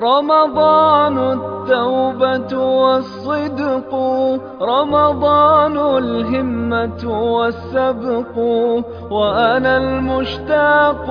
رمضان التوبة والصدق، رمضان الهمة والسبق، وأنا المشتاق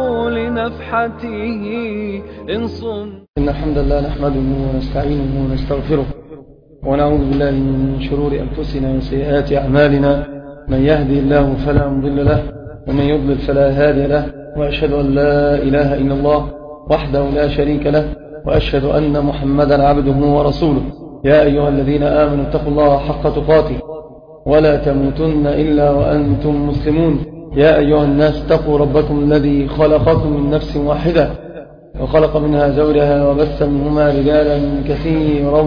لنفحته إن صم. إن الحمد لله نحمده ونستعينه ونستغفره ونعوذ بالله من شرور أنفسنا وسيئات أعمالنا، من يهدي الله فلا مضل له ومن يضلل فلا هادي له، وأشهد أن لا إله إلا الله وحده لا شريك له، وأشهد أن محمدا عبده ورسوله. يا أيها الذين آمنوا اتقوا الله حق تقاته ولا تموتن إلا وأنتم مسلمون. يا أيها الناس اتقوا ربكم الذي خلقكم من نفس واحدة وخلق منها زوجها وبث منهما رجالا كثيرا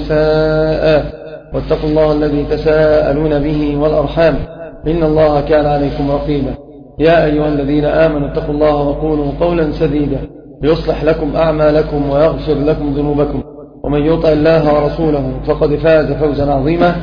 ونساء، واتقوا الله الذي تساءلون به والأرحام إن الله كان عليكم رقيبا. يا أيها الذين آمنوا اتقوا الله وقولوا قولا سديدا يصلح لكم أعمالكم ويغفر لكم ذنوبكم، ومن يطع الله ورسوله فقد فاز فوزا عظيما.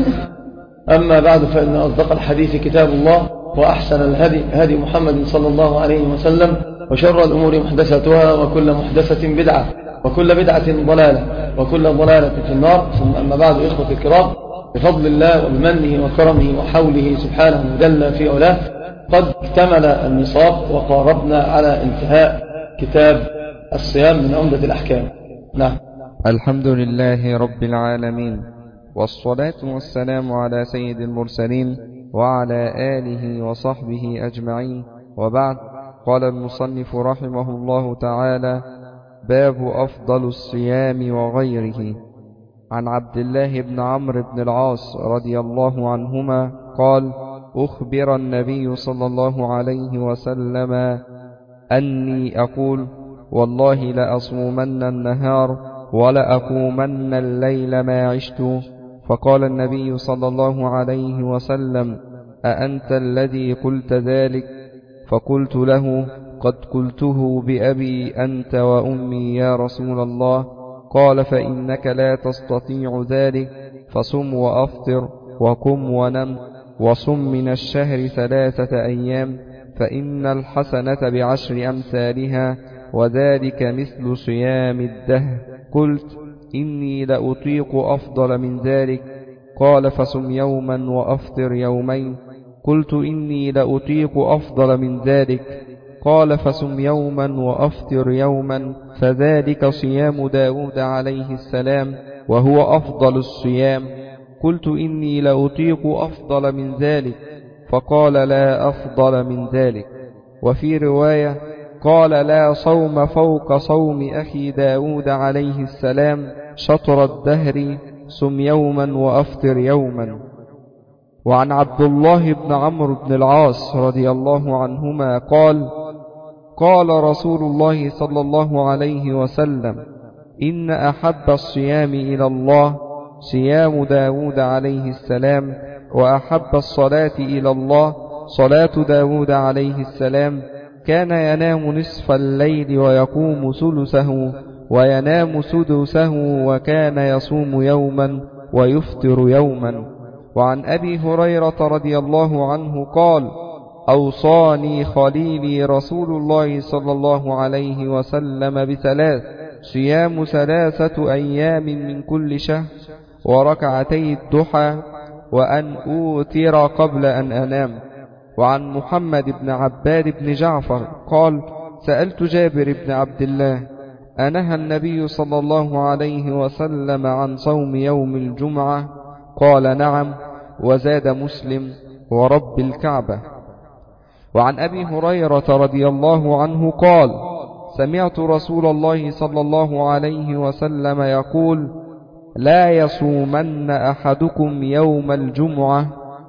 أما بعد، فإن أصدق الحديث كتاب الله، وأحسن الهدي هدي محمد صلى الله عليه وسلم، وشر الأمور محدثاتها، وكل محدثة بدعة، وكل بدعة ضلالة، وكل ضلالة في النار. ثم أما بعد، إخوة الكرام، بفضل الله وبمنه وكرمه وحوله سبحانه جل في علاه، قد اكتمل النصاب وقاربنا على انتهاء كتاب الصيام من عمدة الأحكام. نعم. الحمد لله رب العالمين، والصلاة والسلام على سيد المرسلين وعلى آله وصحبه أجمعين، وبعد. قال المصنف رحمه الله تعالى: باب أفضل الصيام وغيره. عن عبد الله بن عمرو بن العاص رضي الله عنهما قال: أخبر النبي صلى الله عليه وسلم أني أقول: والله لأصومن النهار ولأقومن الليل ما عشت. فقال النبي صلى الله عليه وسلم: أأنت الذي قلت ذلك؟ فقلت له: قد قلته بأبي أنت وأمي يا رسول الله. قال: فإنك لا تستطيع ذلك، فصم وأفطر وقم ونم، وصم من الشهر 3 أيام، فإن الحسنة بعشر أمثالها، وذلك مثل صيام الدهر. قلت: إني لأطيق أفضل من ذلك. قال: فصم يوما وأفطر يومين. قلت: إني لأطيق أفضل من ذلك. قال: فصم يوما وأفطر يوما، فذلك صيام داود عليه السلام، وهو أفضل الصيام. قلت: إني لأطيق أفضل من ذلك. فقال: لا أفضل من ذلك. وفي رواية قال: لا صوم فوق صوم أخي داود عليه السلام شطر الدهر، صم يوما وأفطر يوما. وعن عبد الله بن عمرو بن العاص رضي الله عنهما قال: قال رسول الله صلى الله عليه وسلم: إن أحب الصيام إلى الله صيام داود عليه السلام، وأحب الصلاة إلى الله صلاة داود عليه السلام. كان ينام نصف الليل ويقوم ثلثه وينام سدسه، وكان يصوم يوما ويفطر يوما. وعن أبي هريرة رضي الله عنه قال: أوصاني خليلي رسول الله صلى الله عليه وسلم بثلاث: صيام 3 أيام من كل شهر، وركعتي الضحى، وأن أوتر قبل أن أنام. وعن محمد بن عباد بن جعفر قال: سألت جابر بن عبد الله: أنهى النبي صلى الله عليه وسلم عن صوم يوم الجمعة؟ قال: نعم. وزاد مسلم: ورب الكعبة. وعن أبي هريرة رضي الله عنه قال: سمعت رسول الله صلى الله عليه وسلم يقول: لا يصومن أحدكم يوم الجمعة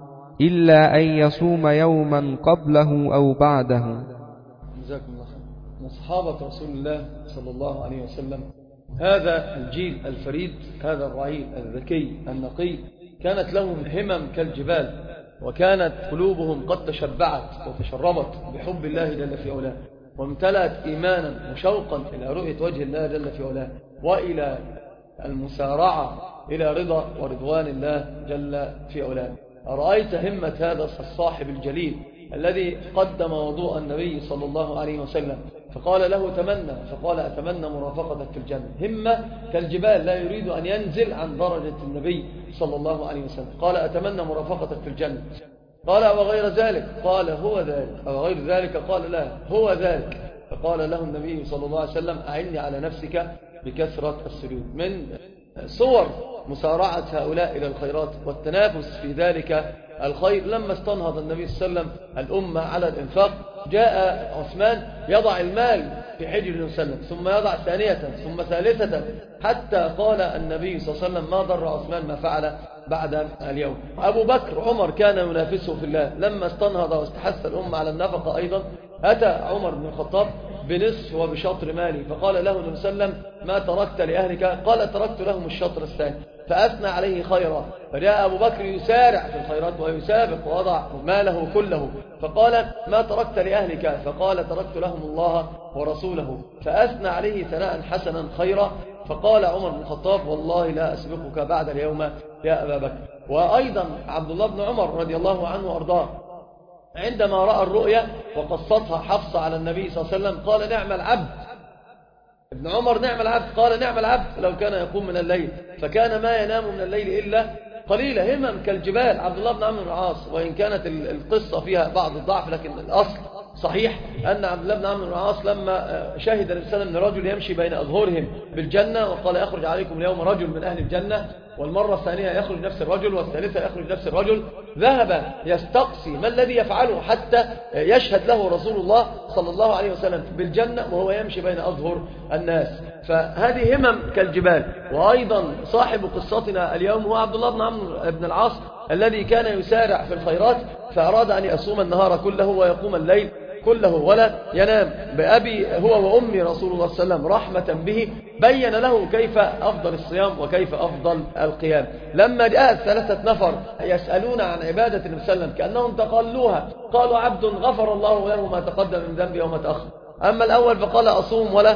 إلا أن يصوم يوما قبله أو بعده. جزاكم الله خير. من صحابة رسول الله صلى الله عليه وسلم هذا الجيل الفريد، هذا الرعيل الذكي النقي، كانت لهم همم كالجبال، وكانت قلوبهم قد تشبعت وتشربت بحب الله جل في علاه، وامتلأت إيمانا وشوقا إلى رؤية وجه الله جل في علاه، وإلى المسارعة إلى رضا ورضوان الله جل في علاه. أرأيت همة هذا الصاحب الجليل الذي قدم وضوء النبي صلى الله عليه وسلم، فقال له تمنى، فقال أتمنى مرافقتك في الجنة. همة كالجبال، لا يريد أن ينزل عن درجة النبي صلى الله عليه وسلم. قال أتمنى مرافقتك في الجنة. قال وغير ذلك؟ قال هو ذلك. أو غير ذلك؟ قال لا هو ذلك. فقال له النبي صلى الله عليه وسلم أعني على نفسك بكثرة السجود. من صور مسارعة هؤلاء إلى الخيرات والتنافس في ذلك الخير، لما استنهض النبي صلى الله عليه وسلم الأمة على الإنفاق، جاء عثمان يضع المال في حجر النبي صلى الله عليه وسلم، ثم يضع ثانية ثم ثالثة، حتى قال النبي صلى الله عليه وسلم ما ضر عثمان ما فعل بعد اليوم. أبو بكر عمر كان ينافسه في الله، لما استنهض واستحث الأمة على النفقة أيضا، أتى عمر بن الخطاب بنصف وبشطر مالي، فقال له النبي صلى الله عليه وسلم ما تركت لأهلك؟ قال تركت لهم الشطر الثاني، فأثنى عليه خيرا. فجاء أبو بكر يسارع في الخيرات ويسابق ووضع ماله كله، فقال ما تركت لأهلك؟ فقال تركت لهم الله ورسوله، فأثنى عليه ثناء حسنا خيرا. فقال عمر بن الخطاب والله لا أسبقك بعد اليوم يا أبا بكر. وأيضا عبد الله بن عمر رضي الله عنه وأرضاه عندما رأى الرؤيا وقصتها حفصة على النبي صلى الله عليه وسلم قال نعم العبد. ابن عمر نعم العبد، قال نعم العبد لو كان يقوم من الليل، فكان ما ينام من الليل إلا قليلا. همم كالجبال. عبد الله بن عمرو بن العاص، وإن كانت القصة فيها بعض الضعف، لكن الأصل صحيح أن عبد الله بن عمرو بن العاص لما شهد النبي صلى الله عليه وسلم أن رجل يمشي بين أظهرهم بالجنة، وقال يخرج عليكم اليوم رجل من أهل الجنة، والمرة الثانية يخرج نفس الرجل، والثالثة يخرج نفس الرجل، ذهب يستقصي ما الذي يفعله حتى يشهد له رسول الله صلى الله عليه وسلم بالجنة وهو يمشي بين أظهر الناس. فهذه همم كالجبال. وأيضا صاحب قصتنا اليوم هو عبد الله بن عمرو بن العاص الذي كان يسارع في الخيرات، فأراد أن يصوم النهار كله ويقوم الليل كله ولا ينام. بأبي هو وأمي رسول الله صلى الله عليه وسلم رحمة به بين له كيف أفضل الصيام وكيف أفضل القيام. لما جاء 3 نفر يسألون عن عبادة النبي صلى الله عليه وسلم كأنهم تقلوها، قالوا عبد غفر الله له ما تقدم من ذنبه وما تأخر. أما الأول فقال أصوم ولا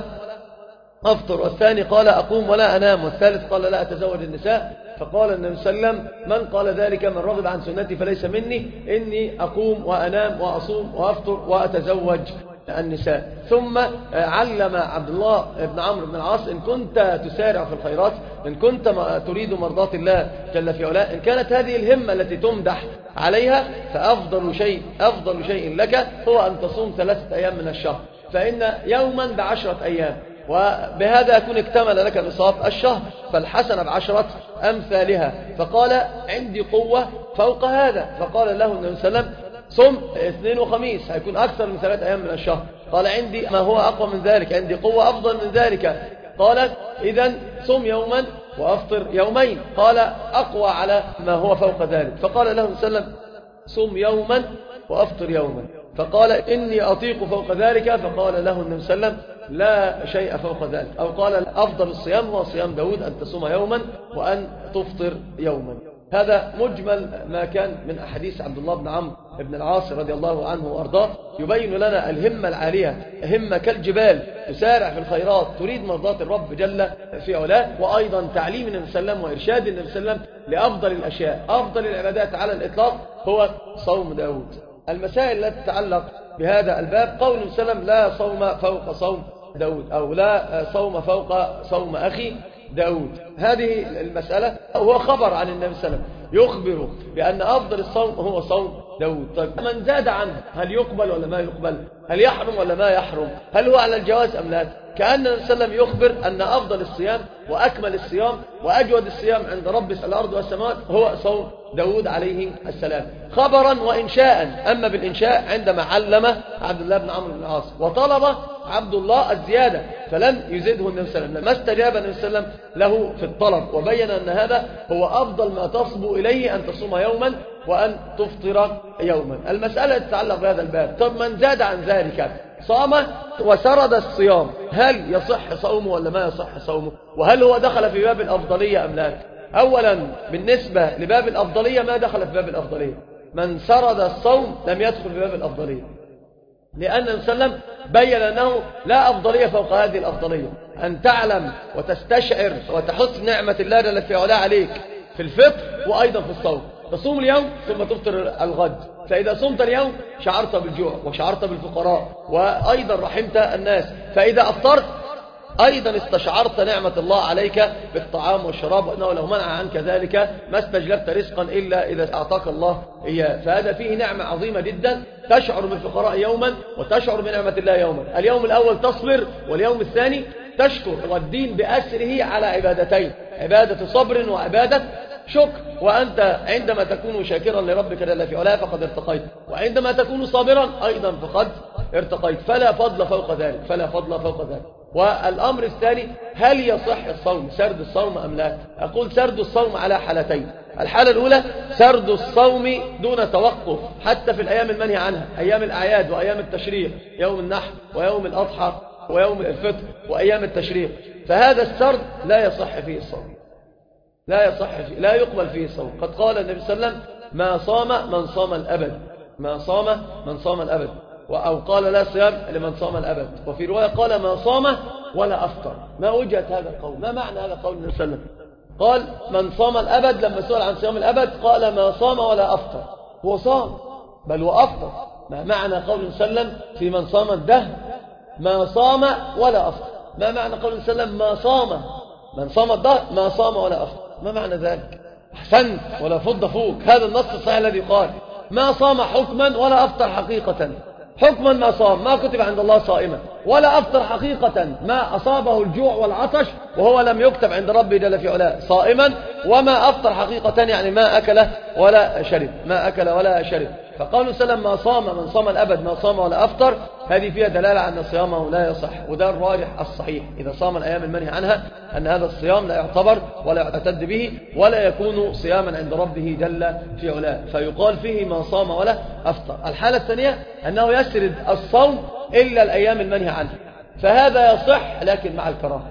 أفطر، والثاني قال أقوم ولا أنام، والثالث قال لا أتزوج النساء. فقال النبي صلى الله عليه وسلم من قال ذلك من رغب عن سنتي فليس مني، إني أقوم وأنام وأصوم وأفطر وأتزوج النساء. ثم علم عبد الله بن عمرو بن العاص إن كنت تسارع في الخيرات، إن كنت تريد مرضاة الله جل في علاه، إن كانت هذه الهمة التي تمدح عليها، فأفضل شيء لك هو أن تصوم 3 أيام من الشهر، فإن يوما ب10 أيام، وبهذا يكون اكتمل لك نصاب الشهر، فالحسنة ب10 أمثالها. فقال عندي قوة فوق هذا، فقال له النبي صلى الله عليه وسلم صم 2 وخميس، هيكون أكثر من 3 أيام من الشهر. قال عندي ما هو أقوى من ذلك، عندي قوة أفضل من ذلك. قال إذن صم يوما وأفطر يومين. قال أقوى على ما هو فوق ذلك. فقال له صلى الله عليه وسلم صم يوما وأفطر يوما. فقال إني أطيق فوق ذلك. فقال له النبي صلى الله عليه وسلم لا شيء فوق ذلك، أو قال أفضل الصيام هو صيام داود، أن تصوم يوما وأن تفطر يوما. هذا مجمل ما كان من أحاديث عبد الله بن عمرو بن العاص رضي الله عنه وأرضاه، يبين لنا الهمة العالية، همة كالجبال تسارع في الخيرات، تريد مرضاة الرب جل في علاه. وأيضا تعليم النبي صلى الله عليه وسلم وإرشاد النبي صلى الله عليه وسلم لأفضل الأشياء، أفضل العبادات على الإطلاق هو صوم داود. المسائل التي تتعلق بهذا الباب قول النبي صلى الله عليه وسلم لا صوم فوق صوم داود، أو لا صوم فوق صوم أخي داود. هذه المسألة هو خبر عن النبي صلى الله عليه وسلم يخبر بأن أفضل الصوم هو صوم داود. طيب من زاد عنه هل يقبل ولا ما يقبل؟ هل يحرم ولا ما يحرم؟ هل هو على الجواز أم لا؟ كأن النبي صلى الله عليه وسلم يخبر أن أفضل الصيام وأكمل الصيام وأجود الصيام عند رب الأرض والسماوات هو صوم داود عليه السلام، خبرا وإنشاء. أما بالإنشاء عندما علم عبد الله بن عمرو بن العاص وطلب عبد الله الزيادة، فلم يزده النبي صلى الله عليه وسلم، ما استجاب النبي صلى الله عليه وسلم له في الطلب، وبين أن هذا هو أفضل ما تصبو إليه، أن تصوم يوما وأن تفطر يوما. المسألة تتعلق بهذا الباب. طب من زاد عن ذلك صام وسرد الصيام، هل يصح صومه ولا ما يصح صومه؟ وهل هو دخل في باب الأفضلية أم لا؟ أولا بالنسبة لباب الأفضلية ما دخل في باب الأفضلية. من سرد الصوم لم يدخل في باب الأفضلية، لأن النبي صلى الله عليه وسلم بين أنه لا أفضلية فوق هذه الأفضلية، أن تعلم وتستشعر وتحس نعمة الله جل في علاه عليك في الفطر وأيضا في الصوم. تصوم اليوم ثم تفطر الغد، فإذا صمت اليوم شعرت بالجوع وشعرت بالفقراء وأيضا رحمت الناس، فإذا أفطرت أيضا استشعرت نعمة الله عليك بالطعام والشراب، وأنه لو منع عنك ذلك ما استجلبت رزقا إلا إذا أعطاك الله إياه. فهذا فيه نعمة عظيمة جدا، تشعر بالفقراء يوما وتشعر بنعمة الله يوما. اليوم الأول تصبر، واليوم الثاني تشكر. والدين بأسره على عبادتين، عبادة صبر وعبادة شكر. وأنت عندما تكون شاكرا لربك جل في علاه فقد ارتقيت، وعندما تكون صابرا أيضا فقد ارتقيت. فلا فضل فوق ذلك، فلا فضل فوق ذلك. والأمر الثاني، هل يصح الصوم سرد الصوم أم لا؟ أقول سرد الصوم على حالتين. الحالة الأولى سرد الصوم دون توقف حتى في الأيام المنهي عنها، أيام الأعياد وأيام التشريق، يوم النحر ويوم الأضحى ويوم الفطر وأيام التشريق، فهذا السرد لا يصح فيه الصوم، لا يصح فيه، لا يقبل فيه الصوم. قد قال النبي صلى الله عليه وسلم: ما صام من صام الأبد، ما صام من صام الأبد، أو قال لا صيام لمن صام الأبد. وفي رواية قال: ما صام ولا أفطر. ما وجهة هذا القول؟ ما معنى هذا القول النبي صلى الله عليه وسلم؟ قال من صام الأبد، لما سئل عن صيام الأبد قال: ما صام ولا أفطر. هو صام بل وأفطر. ما معنى قول النبي صلى الله عليه وسلم في من صام الدهر ما صام ولا أفطر؟ ما معنى قول النبي صلى الله عليه وسلم ما صام من صام الدهر ما صام ولا أفطر؟ ما معنى ذلك؟ أحسنت، ولا فض فوق. هذا النص الصحيح الذي قال ما صام حكما ولا أفطر حقيقة. حكما ما صام، ما كتب عند الله صائما، ولا أفطر حقيقة، ما أصابه الجوع والعطش وهو لم يكتب عند ربي جل في علاه صائما. وما أفطر حقيقة يعني ما أكل ولا شرب، ما أكل ولا شرب. فقالوا سلم ما صام من صام الأبد ما صام ولا أفطر، هذه فيها دلالة على أن صيامه لا يصح. وده الراجح الصحيح، إذا صام الأيام المنهي عنها أن هذا الصيام لا يعتبر ولا يعتد به ولا يكون صياما عند ربه جل في علاه، فيقال فيه ما صام ولا أفطر. الحالة الثانية أنه يسرد الصوم إلا الأيام المنهي عنها، فهذا يصح لكن مع الكراهة،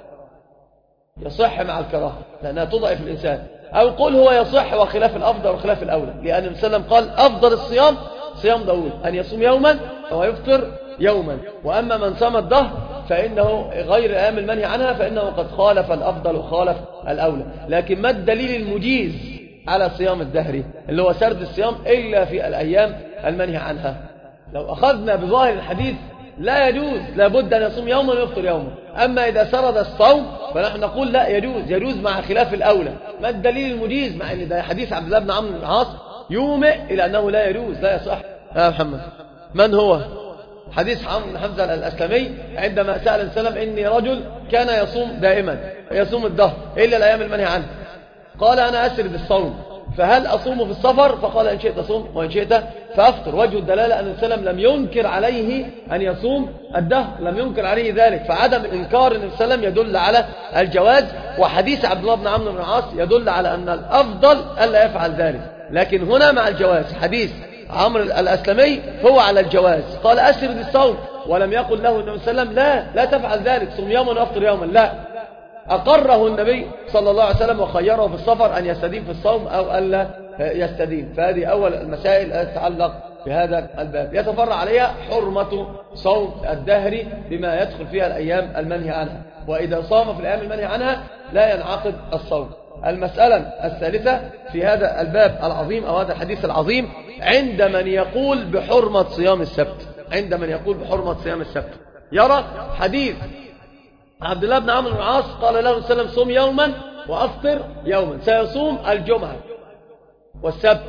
يصح مع الكراهة لأنها تضعف الإنسان. أو قل هو يصح وخلاف الأفضل وخلاف الأولى، لأن النبي صلى الله عليه وسلم قال أفضل الصيام صيام داود، أن يصوم يوما ويفطر يوما. وأما من صام الدهر فإنه غير الأيام المنهي عنها فإنه قد خالف الأفضل وخالف الأولى. لكن ما الدليل المجيز على صيام الدهر اللي هو سرد الصيام إلا في الأيام المنهي عنها؟ لو أخذنا بظاهر الحديث لا يجوز، لابد أن يصوم يوما ويفطر يوما. أما إذا سرد الصوم فنحن نقول لا يجوز، يجوز مع خلاف الأولى. ما الدليل المجيز؟ مع أن ده حديث عبد الله بن عمرو بن العاص يومئ إلى أنه لا يجوز، لا يصح. يا محمد من هو؟ حديث عمرو بن حمزة الأسلمي عندما سأل النبي صلى الله عليه وسلم: إني رجل كان يصوم دائما، يصوم الدهر إلا الأيام المنهي عنه، قال أنا أسرد الصوم فهل أصوم في السفر؟ فقال إن شئت صوم وإن شئت فأفطر. وجه الدلالة أن النبي صلى الله عليه وسلم لم ينكر عليه أن يصوم الدهر، لم ينكر عليه ذلك، فعدم إنكار النبي صلى الله عليه وسلم يدل على الجواز. وحديث عبد الله بن عمرو بن العاص يدل على أن الأفضل ألا يفعل ذلك، لكن هنا مع الجواز. حديث عمرو الأسلمي هو على الجواز، قال أسرد الصوم، ولم يقل له النبي صلى الله عليه وسلم لا تفعل ذلك، صم يوما وأفطر يوما، لا، أقره النبي صلى الله عليه وسلم وخيره في السفر أن يستديم في الصوم أو ألا يستديم. فهذه أول المسائل التي تتعلق بهذا الباب. يتفرع عليها حرمة صوم الدهر بما يدخل فيها الأيام المنهي عنها، وإذا صام في الأيام المنهي عنها لا ينعقد الصوم. المسألة الثالثة في هذا الباب العظيم أو هذا الحديث العظيم عند من يقول بحرمة صيام السبت، عند من يقول بحرمة صيام السبت يرى حديث عبد الله بن عمرو بن العاص قال له صلى الله عليه وسلم: صوم يوما وأفطر يوما، سيصوم الجمعة والسبت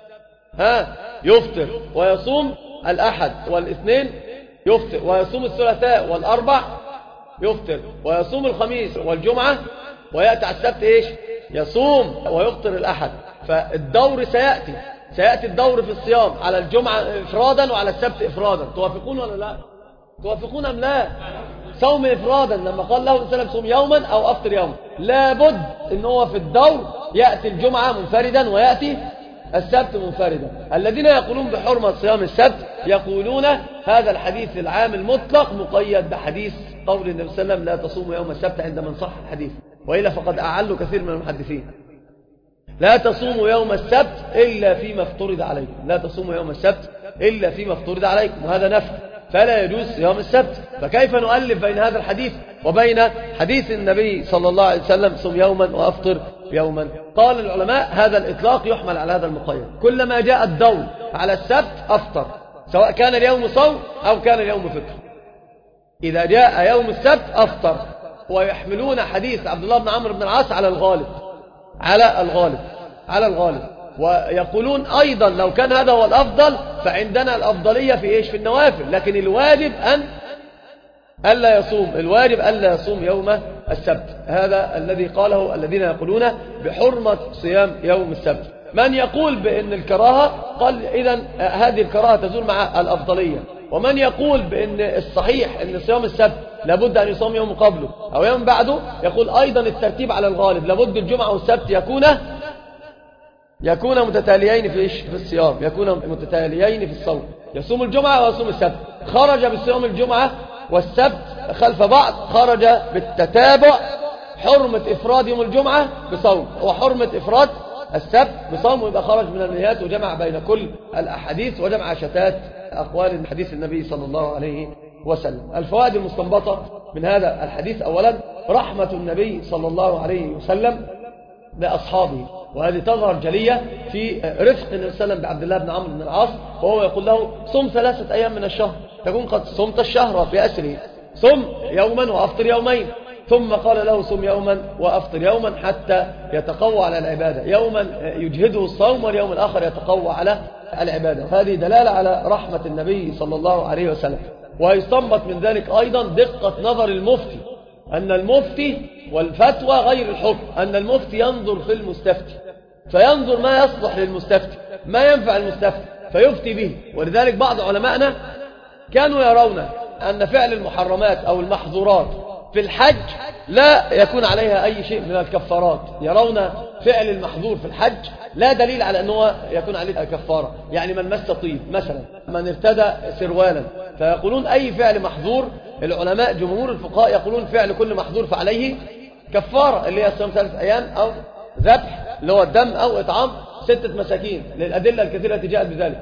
يفطر، ويصوم الأحد والاثنين يفطر، ويصوم الثلاثاء والأربع يفطر، ويصوم الخميس والجمعة، ويأتي على السبت إيش؟ يصوم ويفطر الأحد. فالدور سيأتي الدور في الصيام على الجمعة إفرادا وعلى السبت إفرادا. توافقون ولا لا؟ توافقون أم لا؟ صوم إفرادا لما قال له السلام صوم يوما أو أفطر يوما، لابد إن هو في الدور يأتي الجمعة منفردا ويأتي السبت منفردا. الذين يقولون بحرمة صيام السبت يقولون هذا الحديث العام المطلق مقيد بحديث قول النبي صلى الله عليه وسلم: لا تصوموا يوم السبت، عندما صح الحديث، وإلا فقد أعلوا كثير من المحدثين. لا تصوموا يوم السبت إلا فيما افترض عليكم، لا تصوموا يوم السبت إلا فيما افترض عليكم، وهذا نفي، فلا يجوز صيام السبت. فكيف نؤلف بين هذا الحديث وبين حديث النبي صلى الله عليه وسلم: صم يوما وأفطر يوما. قال العلماء هذا الإطلاق يحمل على هذا المقيد، كلما جاء الدور على السبت أفطر، سواء كان اليوم صوم أو كان اليوم فطر. إذا جاء يوم السبت أفطر. ويحملون حديث عبد الله بن عمرو بن العاص على الغالب، على الغالب. ويقولون أيضا لو كان هذا هو الأفضل فعندنا الأفضلية في إيش؟ في النوافل، لكن الواجب ألا يصوم، الواجب ألا يصوم يوم السبت. هذا الذي قاله الذين يقولون بحرمة صيام يوم السبت. من يقول بأن الكراهة قال إذن هذه الكراهة تزول مع الأفضلية. ومن يقول بأن الصحيح أن صيام السبت لابد أن يصوم يوم قبله أو يوم بعده، يقول أيضا الترتيب على الغالب، لابد الجمعة والسبت يكون متتاليين في الصيام، يكون متتاليين في الصوم، يصوم الجمعة ويصوم السبت. خرج بصيام الجمعة والسبت خلف بعض، خرج بالتتابع حرمة إفراد يوم الجمعة بصوم وحرمة إفراد السبت بصوم، ويبقى خرج من النيات وجمع بين كل الأحاديث وجمع شتات أقوال حديث النبي صلى الله عليه وسلم. الفوائد المستنبطة من هذا الحديث: أولا رحمة النبي صلى الله عليه وسلم لأصحابه، وهذه تظهر جلية في رفق النبي صلى الله عليه وسلم بعبد الله بن عمرو بن العاص، وهو يقول له صم 3 أيام من الشهر تكون قد صمت الشهر بأسره، صم يوما وأفطر يومين. ثم قال له صم يوما وأفطر يوما حتى يتقوى على العبادة، يوما يجهده الصوم واليوم الآخر يتقوى على العبادة. هذه دلالة على رحمة النبي صلى الله عليه وسلم. ويستنبط من ذلك أيضا دقة نظر المفتي، أن المفتي والفتوى غير الحكم، أن المفتي ينظر في المستفتي فينظر ما يصلح للمستفتي، ما ينفع المستفتي فيفتي به. ولذلك بعض علمائنا كانوا يرون أن فعل المحرمات أو المحظورات في الحج لا يكون عليها أي شيء من الكفارات، يرون فعل المحظور في الحج لا دليل على أنه يكون عليه كفارة. يعني من مس طيب مثلا، من ارتدى سروالا، فيقولون أي فعل محظور، العلماء جمهور الفقهاء يقولون فعل كل محظور فعليه كفارة، اللي هي صيام 3 أيام أو ذبح اللي هو الدم أو إطعام 6 مساكين، للأدلة الكثيرة التي جاءت بذلك.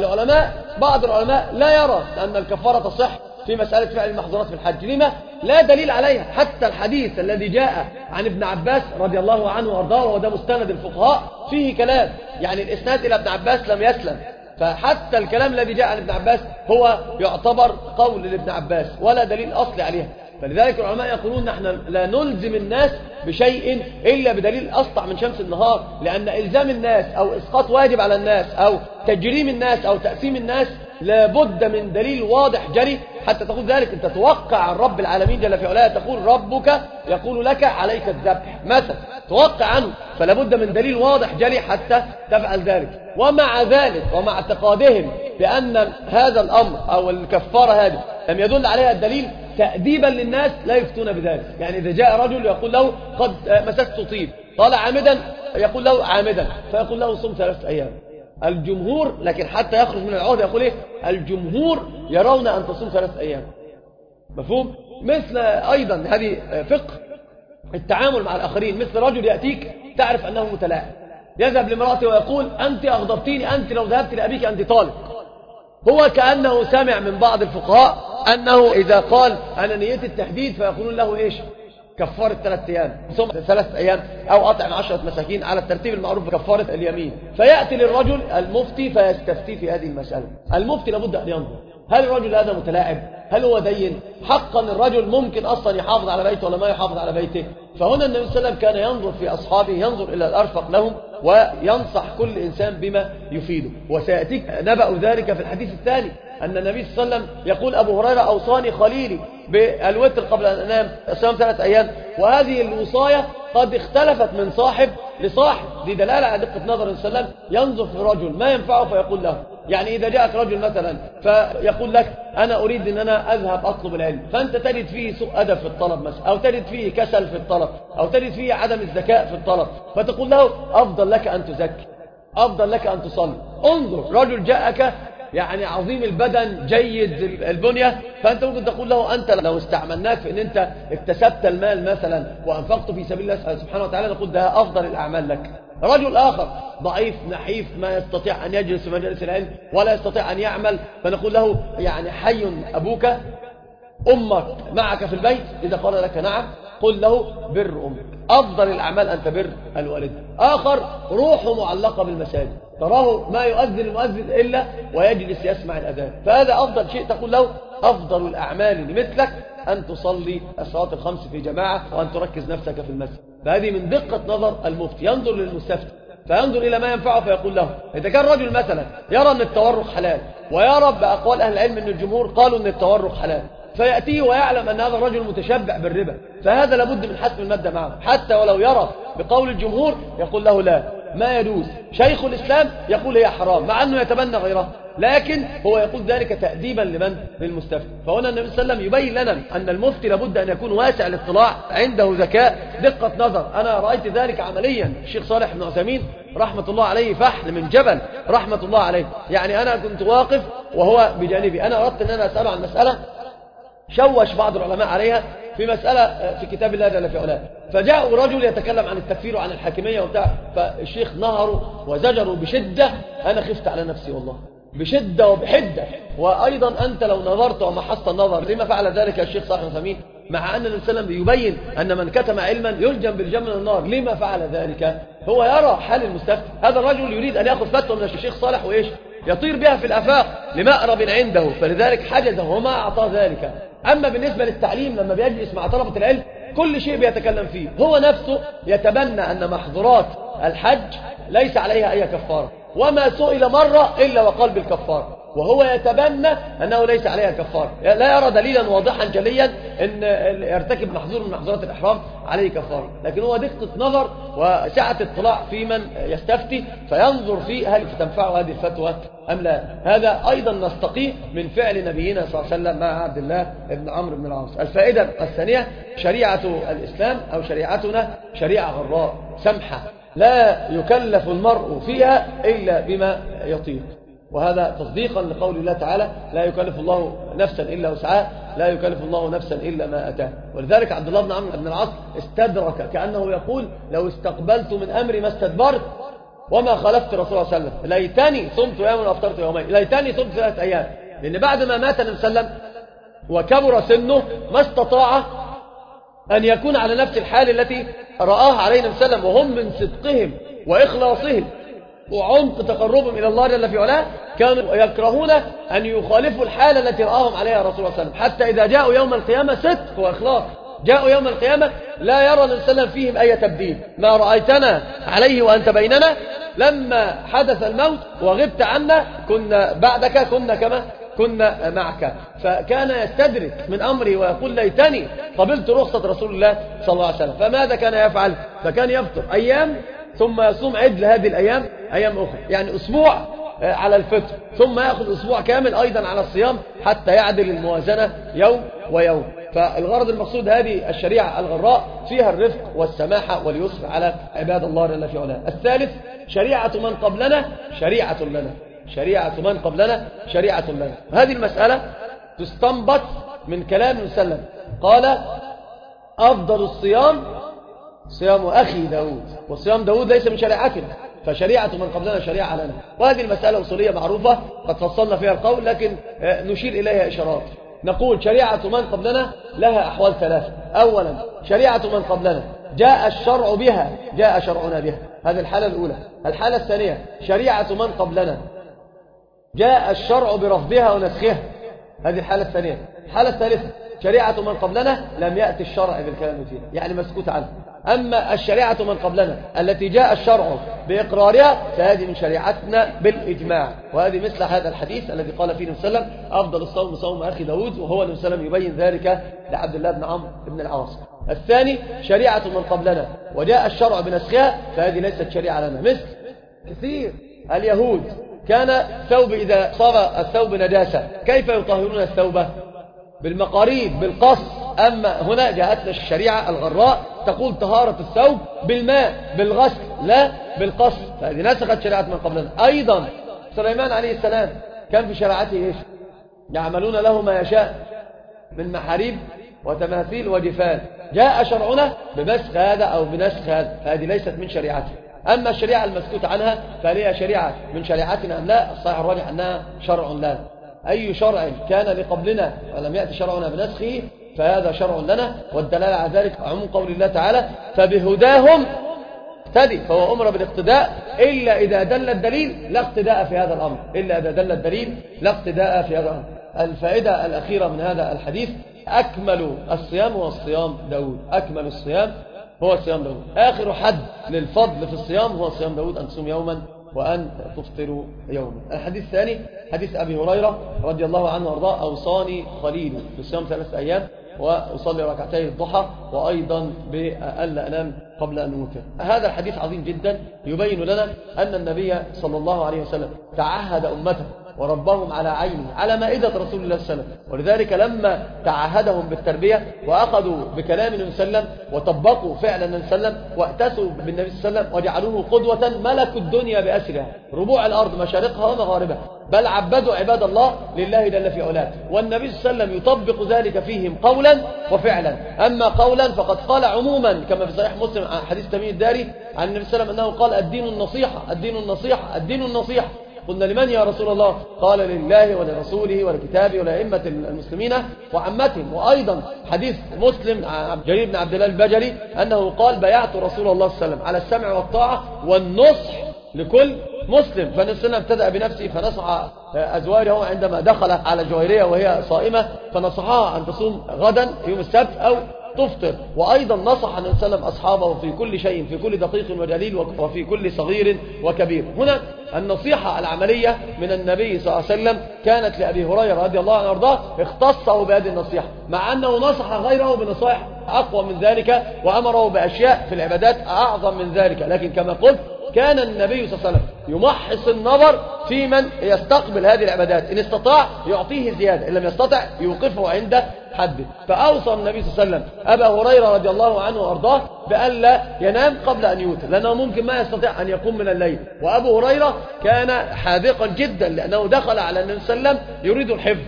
بعض العلماء لا يرى أن الكفارة تصح في مسألة فعل المحظورات في الحج. لما؟ لا دليل عليها. حتى الحديث الذي جاء عن ابن عباس رضي الله عنه وارضاه، وده مستند الفقهاء، فيه كلام، يعني الإسناد إلى ابن عباس لم يسلم، فحتى الكلام الذي جاء عن ابن عباس هو يعتبر قول لابن عباس ولا دليل أصلي عليها. فلذلك العلماء يقولون نحن لا نلزم الناس بشيء إلا بدليل أسطع من شمس النهار، لأن إلزام الناس أو إسقاط واجب على الناس أو تجريم الناس أو تقسيم الناس لابد من دليل واضح جلي حتى تقول ذلك. أنت توقع عن رب العالمين جل في علاه، تقول ربك يقول لك عليك الذبح مثلا، توقع عنه، فلا بد من دليل واضح جلي حتى تفعل ذلك. ومع ذلك ومع اعتقادهم بأن هذا الأمر أو الكفارة هذه لم يدل عليها الدليل، تأديبا للناس لا يفتون بذلك. يعني إذا جاء رجل يقول له قد مسست طيب، قال عامدا، يقول له عامدا، فيقول له صم 3 أيام. الجمهور، لكن حتى يخرج من العهد يقول إيه؟ الجمهور يرون أن تصوم 3 أيام. مفهوم؟ مثل أيضا هذه فقه التعامل مع الآخرين، مثل رجل يأتيك تعرف أنه متلاعب، يذهب لامرأته ويقول أنت أغضبتيني، أنت لو ذهبت لأبيك أنت طالق. هو كأنه سمع من بعض الفقهاء أنه إذا قال أنا نية التهديد فيقولون له إيش؟ كفارة 3 أيام، صوم 3 أيام أو أطعم 10 مساكين على الترتيب المعروف بكفارة اليمين. فيأتي للرجل المفتي فيستفتي في هذه المسألة. المفتي لابد أن ينظر هل الرجل هذا متلاعب؟ هل هو دين؟ حقا الرجل ممكن أصلا يحافظ على بيته ولا ما يحافظ على بيته؟ فهنا النبي صلى الله عليه وسلم كان ينظر في أصحابه، ينظر إلى الأرفق لهم وينصح كل إنسان بما يفيده. وسيأتيك نبأ ذلك في الحديث الثاني، أن النبي صلى الله عليه وسلم يقول أبو هريرة أوصاني خليلي بالوتر قبل أن أنام، صيام 3 أيام. وهذه الوصاية قد اختلفت من صاحب لصاحب، دي دلالة على دقة نظر النبي صلى الله عليه وسلم. ينظر في رجل ما ينفعه فيقول له، يعني إذا جاءك رجل مثلا فيقول لك أنا أريد أن أنا أذهب أطلب العلم، فأنت تجد فيه سوء أدب في الطلب مثلا، أو تجد فيه كسل في الطلب، أو تجد فيه عدم الذكاء في الطلب، فتقول له أفضل لك أن تزكي، أفضل لك أن تصلي. انظر رجل جاءك يعني عظيم البدن جيد البنية، فأنت ممكن تقول له أنت لو استعملناك في أن أنت اكتسبت المال مثلا وأنفقت في سبيل الله سبحانه وتعالى نقول ده أفضل الأعمال لك. رجل آخر ضعيف نحيف ما يستطيع أن يجلس في مجالس العلم ولا يستطيع أن يعمل، فنقول له يعني حي أبوك، أمك معك في البيت؟ إذا قال لك نعم قل له بر أمك. أفضل الأعمال أن تبر الوالد. آخر روحه معلقة بالمساجد، تراه ما يؤذن المؤذن إلا ويجلس يسمع الأذان، فهذا أفضل شيء تقول له أفضل الأعمال لمثلك أن تصلي الصلاة الخمس في جماعة وأن تركز نفسك في المسجد. فهذه من دقة نظر المفتي، ينظر للمستفتي فينظر إلى ما ينفعه فيقول له. إذا كان رجل مثلا يرى أن التورق حلال، ويرى بأقوال أهل العلم أن الجمهور قالوا أن التورق حلال، فيأتيه ويعلم أن هذا الرجل متشبع بالربا، فهذا لابد من حسم المادة معه، حتى ولو يرى بقول الجمهور يقول له لا ما يجوز. شيخ الإسلام يقول هي حرام مع أنه يتبنى غيره، لكن هو يقول ذلك تأديبا لمن؟ للمستفتي. فهنا النبي صلى الله عليه وسلم يبين لنا أن المفتي لابد أن يكون واسع الاطلاع، عنده ذكاء، دقة نظر. أنا رأيت ذلك عمليا. الشيخ صالح بن عثيمين رحمة الله عليه فحل من جبل رحمة الله عليه، يعني أنا كنت واقف وهو بجانبي، أنا أردت أن أنا أسأله عن مسألة شوش بعض العلماء عليها في مسألة في كتاب الله جل في علاه، فجاء رجل يتكلم عن التكفير وعن الحاكمية وبتاع، فالشيخ نهره وزجره بشدة. أنا خفت على نفسي والله بشدة وبحدة. وأيضا أنت لو نظرت ومحصت النظر لما فعل ذلك الشيخ صالح العثيمين، مع أن النبي صلى الله عليه وسلم يبين أن من كتم علما يلجم بالجم من النار، لما فعل ذلك؟ هو يرى حال المستفتي، هذا الرجل يريد أن يأخذ فتوى من الشيخ صالح وإيش؟ يطير بها في الآفاق لمأرب عنده، فلذلك حجزه وما أعطاه ذلك. أما بالنسبة للتعليم لما بيجلس مع طلبة العلم كل شيء بيتكلم فيه، هو نفسه يتبنى أن محظورات الحج ليس عليها أي كفارة، وما سئل مرة إلا وقال بالكفارة، وهو يتبنى أنه ليس عليها كفارة، لا يرى دليلا واضحا جليا أن يرتكب محظور من محظورات الإحرام عليه كفارة، لكن هو دقة نظر وسعة اطلاع في من يستفتي فينظر فيه هل تنفعه هذه الفتوى أم لا. هذا أيضا نستقيه من فعل نبينا صلى الله عليه وسلم مع عبد الله بن عمرو بن العاص. الفائدة الثانية، شريعة الإسلام أو شريعتنا شريعة غراء سمحة، لا يكلف المرء فيها إلا بما يطيق، وهذا تصديقا لقول الله تعالى لا يكلف الله نفسا إلا وسعها، لا يكلف الله نفسا إلا ما أتاه. ولذلك عبد الله بن عمرو بن العاص استدرك كأنه يقول لو استقبلت من أمري ما استدبرت وما خلفت رسول الله صلى الله عليه وسلم، ليتني صمت يوما وافطرت يومين، ليتني صمت 3 أيام. لأن بعد ما مات النبي صلى الله عليه وسلم وكبر سنه ما استطاع أن يكون على نفس الحال التي رآها علينا النبي صلى الله عليه وسلم، وهم من صدقهم وإخلاصهم وعمق تقربهم إلى الله جل في علاه كانوا يكرهون أن يخالفوا الحالة التي رآهم عليها رسول الله صلى الله عليه وسلم، حتى إذا جاءوا يوم القيامة صدق وإخلاص، جاءوا يوم القيامة لا يرى النبي صلى الله عليه وسلم فيهم أي تبديل، ما رأيتنا عليه وأنت بيننا، لما حدث الموت وغبت عنا كنا بعدك كنا كما كنا معك. فكان يستدرك من أمره ويقول ليتني قبلت رخصة رسول الله صلى الله عليه وسلم. فماذا كان يفعل؟ فكان يفطر أيام ثم يصوم عدل هذه الأيام أيام أخرى، يعني أسبوع على الفطر ثم يأخذ أسبوع كامل أيضا على الصيام حتى يعدل الموازنة يوم ويوم. فالغرض المقصود هذه الشريعة الغراء فيها الرفق والسماحة واليسر على عباد الله جل في علاه. الثالث، شريعة من قبلنا شريعة لنا، شريعة من قبلنا شريعة لنا. هذه المسألة تستنبط من كلام النبي صلى الله عليه وسلم، قال أفضل الصيام صيام أخي داود، وصيام داود ليس من شريعتنا، فشريعة من قبلنا شريعة لنا. وهذه المسألة أصولية معروفة قد فصلنا فيها القول، لكن نشير إليها إشارات. نقول شريعة من قبلنا لها أحوال 3. أولا شريعة من قبلنا جاء الشرع بها، جاء شرعنا بها، هذه الحالة الأولى. الحالة الثانية شريعة من قبلنا جاء الشرع برفضها ونسخها، هذه الحالة الثانية. الحالة الثالثة شريعة من قبلنا لم يأتي الشرع بالكلام فيها، يعني مسكوت عنه. أما الشريعة من قبلنا التي جاء الشرع بإقرارها فهذه من شريعتنا بالإجماع. وهذه مثل هذا الحديث الذي قال فيه النبي صلى الله عليه وسلم أفضل الصوم صوم أخي داود، وهو النبي صلى الله عليه وسلم يبين ذلك لعبد الله بن عمرو بن العاص. الثاني شريعة من قبلنا وجاء الشرع بنسخها فهذه ليست شريعة لنا. مثل كثير اليهود كان الثوب إذا صار الثوب نجاسة كيف يطهرون الثوب؟ بالمقاريد بالقص. أما هنا جاءتنا الشريعة الغراء تقول طهارة الثوب بالماء بالغسل لا بالقص، فهذه نسخت شريعة من قبلنا. أيضا سليمان عليه السلام كان في شريعته إيش؟ يعملون له ما يشاء من محاريب وتماثيل وجفان، جاء شرعنا بمسخ هذا أو بنسخ هذا، فهذه ليست من شريعته. أما الشريعة المسكوت عنها فهي شريعة من شريعتنا أم لا؟ الصحيح الراجح أنها شرع لا. أي شرع كان لقبلنا ولم يأتي شرعنا بنسخه فهذا شرع لنا. والدلالة على ذلك عموم قول الله تعالى فبهداهم اقتدي، فهو أمر بالاقتداء إلا إذا دل الدليل لا اقتداء في هذا الأمر، إلا إذا دل الدليل لا اقتداء في هذا الأمر. الفائدة الأخيرة من هذا الحديث أكمل الصيام هو الصيام داود، أكمل الصيام هو صيام داود. آخر حد للفضل في الصيام هو صيام داود، أن تصوم يوما وأن تفطر يوما. الحديث الثاني حديث أبي هريرة رضي الله عنه وارضاه أوصاني خليلي بصيام 3 أيام وأصلي ركعتي الضحى وأيضا بألا أنام قبل أن أوتر. هذا الحديث عظيم جدا يبين لنا أن النبي صلى الله عليه وسلم تعهد أمته وربهم على عينه على مائدة رسول الله صلى الله عليه وسلم، ولذلك لما تعهدهم بالتربية وأخذوا بكلام النبي صلى الله عليه وسلم وطبقوا فعل النبي صلى الله عليه وسلم واتسوا بالنبي صلى الله عليه وسلم وجعلوه قدوة ملكوا الدنيا بأسرها، ربوع الأرض مشارقها ومغاربها، بل عبدوا عباد الله لله جل في علاه. والنبي صلى الله عليه وسلم يطبق ذلك فيهم قولا وفعلا. أما قولا فقد قال عموما كما في صحيح مسلم عن حديث تميم الداري عن النبي صلى الله عليه وسلم أنه قال الدين النصيحة، الدين النصيحة، الدين النصيحة. قلنا لمن يا رسول الله؟ قال لله ولرسوله ولكتابه ولأئمة المسلمين وعمتهم. وأيضا حديث مسلم عن جرير بن عبد الله البجلي أنه قال بايعت رسول الله صلى الله عليه وسلم على السمع والطاعة والنصح لكل مسلم. فالنبي صلى الله عليه وسلم ابتدأ بنفسه فنصح أزواجه عندما دخل على جويرية وهي صائمة فنصحها أن تصوم غدا يوم السبت أو تفطر. وأيضا نصح النبي صلى الله عليه وسلم أصحابه في كل شيء، في كل دقيق وجليل وفي كل صغير وكبير. هنا النصيحة العملية من النبي صلى الله عليه وسلم كانت لأبي هريرة رضي الله عنه وارضاه، اختصه بهذه النصيحة مع أنه نصح غيره بنصائح أقوى من ذلك وأمره بأشياء في العبادات أعظم من ذلك. لكن كما قلت كان النبي صلى الله عليه وسلم يمحص النظر في من يستقبل هذه العبادات، إن استطاع يعطيه زيادة، إن لم يستطع يوقفه عند حده. فأوصى النبي صلى الله عليه وسلم أبا هريرة رضي الله عنه وأرضاه بألا ينام قبل أن يوتر، لأنه ممكن ما يستطيع أن يقوم من الليل. وأبو هريرة كان حاذقا جدا لأنه دخل على النبي صلى الله عليه وسلم يريد الحفظ،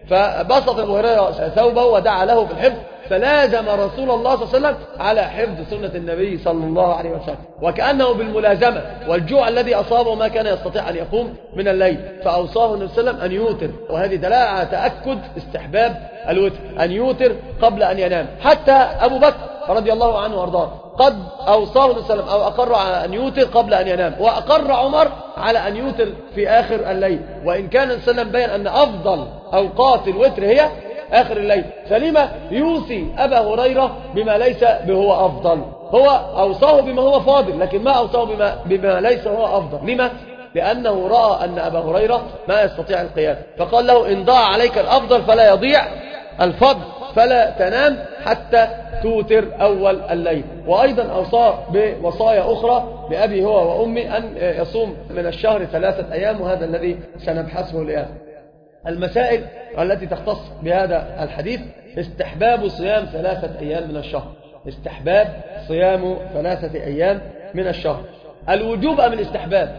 فبسط أبو هريرة ثوبه ودعا له بالحفظ، فلازم رسول الله صلى الله عليه وسلم على حفظ سنة النبي صلى الله عليه وسلم، وكأنه بالملازمة والجوع الذي أصابه ما كان يستطيع أن يقوم من الليل، فأوصاه النبي صلى الله عليه وسلم أن يوتر. وهذه دلالة على تأكد استحباب الوتر، أن يوتر قبل أن ينام. حتى أبو بكر رضي الله عنه وارضاه قد أوصاه النبي صلى الله عليه وسلم أو أقر على أن يوتر قبل أن ينام، وأقر عمر على أن يوتر في آخر الليل. وإن كان النبي صلى الله عليه وسلم بين أن أفضل أوقات الوتر هي آخر الليل، فلما يوصي أبا هريرة بما ليس بهو أفضل؟ هو أوصاه بما هو فاضل لكن ما أوصاه بما ليس هو أفضل. لما؟ لأنه رأى أن أبا هريرة ما يستطيع القيام، فقال له إن ضاع عليك الأفضل فلا يضيع الفضل، فلا تنام حتى توتر أول الليل. وأيضا أوصاه بوصايا أخرى لأبي هو وأمي أن يصوم من الشهر 3 أيام، وهذا الذي سنبحثه الآن. المسائل التي تختص بهذا الحديث: استحباب صيام 3 أيام من الشهر، استحباب صيام 3 أيام من الشهر. الوجوب أم الاستحباب؟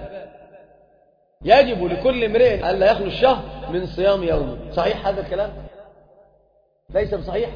يجب لكل امرئ ألا يخلو الشهر من صيام يومه. صحيح هذا الكلام؟ ليس بصحيح؟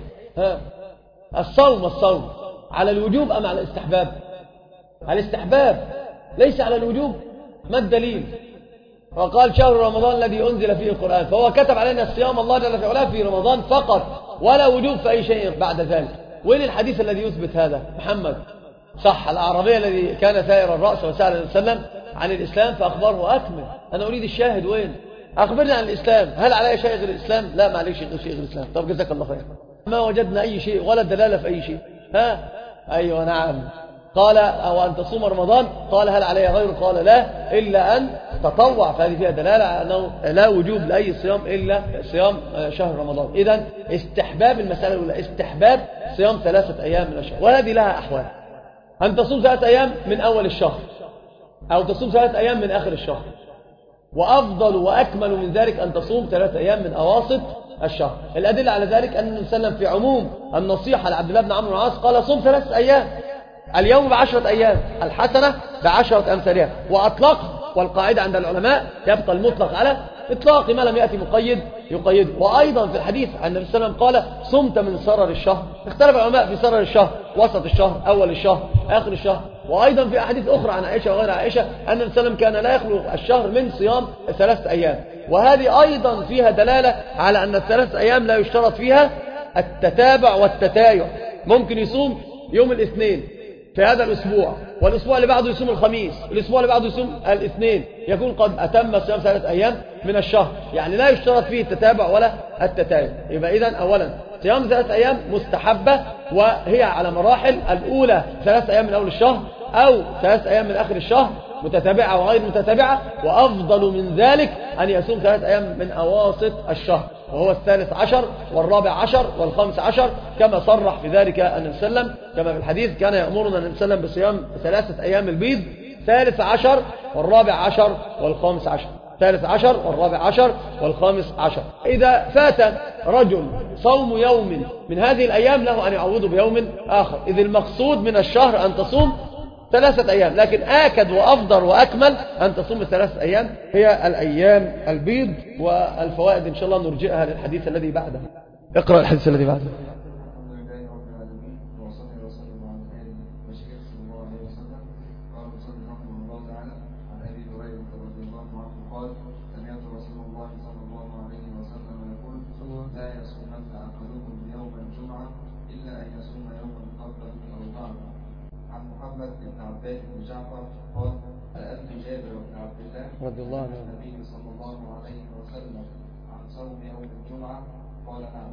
الصوم على الوجوب أم على الاستحباب؟ الاستحباب ليس على الوجوب. ما الدليل؟ وقال شهر رمضان الذي أنزل فيه القرآن، فهو كتب علينا الصيام الله جل في علاه في رمضان فقط ولا وجوب في أي شيء بعد ذلك. وين الحديث الذي يثبت هذا؟ محمد صح الأعرابي الذي كان ثائر الرأس وسأل النبي صلى الله عليه وسلم عن الإسلام فأخبره أكمل. أنا أريد الشاهد، وين؟ أخبرني عن الإسلام، هل علي شيء غير الإسلام؟ لا، ما عليك شيء غير الإسلام. طب جزاك الله خير. ما وجدنا أي شيء ولا دلالة في أي شيء. أيوة نعم. قال أو أن تصوم رمضان، قال هل علي غيره؟ قال لا، إلا أن تطوع. فهذه فيها دلالة على أنه لا وجوب لأي صيام إلا صيام شهر رمضان. إذن استحباب المسألة الأولى، استحباب صيام 3 أيام من الشهر، وهذه لها أحوال: أن تصوم 3 أيام من أول الشهر، أو تصوم 3 أيام من آخر الشهر، وأفضل وأكمل من ذلك أن تصوم 3 أيام من أواسط الشهر. الأدلة على ذلك أن النبي صلى الله عليه وسلم في عموم النصيحة لعبد الله بن عمرو بن العاص قال صوم 3 أيام، اليوم ب10 أيام، الحسنة ب10 أمثالها، وأطلقها. والقاعدة عند العلماء يبقى المطلق على إطلاق ما لم يأتي مقيد يقيده. وأيضا في الحديث عن النبي صلى الله عليه وسلم قال صمت من سرر الشهر. اختلف العلماء في سرر الشهر، وسط الشهر، أول الشهر، آخر الشهر. وأيضا في أحاديث أخرى عن عائشة وغير عائشة أن النبي صلى الله عليه وسلم كان لا يخلو الشهر من صيام 3 أيام. وهذه أيضا فيها دلالة على أن 3 أيام لا يشترط فيها التتابع والتتايع. ممكن يصوم يوم الاثنين في هذا الأسبوع، والأسبوع اللي بعده يصوم الخميس، الأسبوع اللي بعده يصوم الاثنين، يكون قد أتم صيام 3 أيام من الشهر. يعني لا يشترط فيه التتابع ولا التتايع. يبقى إذن أولا صيام 3 أيام مستحبة، وهي على مراحل. الأولى 3 أيام من أول الشهر، أو 3 أيام من آخر الشهر، متتابعة وغير متتابعة. وأفضل من ذلك أن يصوم 3 أيام من أواسط الشهر، وهو 13 و14 و15، كما صرح في ذلك النبي صلى الله عليه وسلم، كما في الحديث كان يأمرنا النبي صلى الله عليه وسلم بصيام 3 أيام البيض، 13 و14 و15. 13 و14 و15. إذا فات رجل صوم يوم من هذه الأيام له أن يعوضه بيوم آخر، إذ المقصود من الشهر أن تصوم 3 أيام، لكن آكد وأفضل وأكمل أن تصوم 3 أيام هي الأيام البيض. والفوائد إن شاء الله نرجئها للحديث الذي بعده. اقرأ الحديث الذي بعده. بن عباس بن جعفر قال: سألت جابر بن عبد الله رضي الله عنه النبي صلى الله عليه وسلم عن صوم يوم الجمعة، قال: نعم.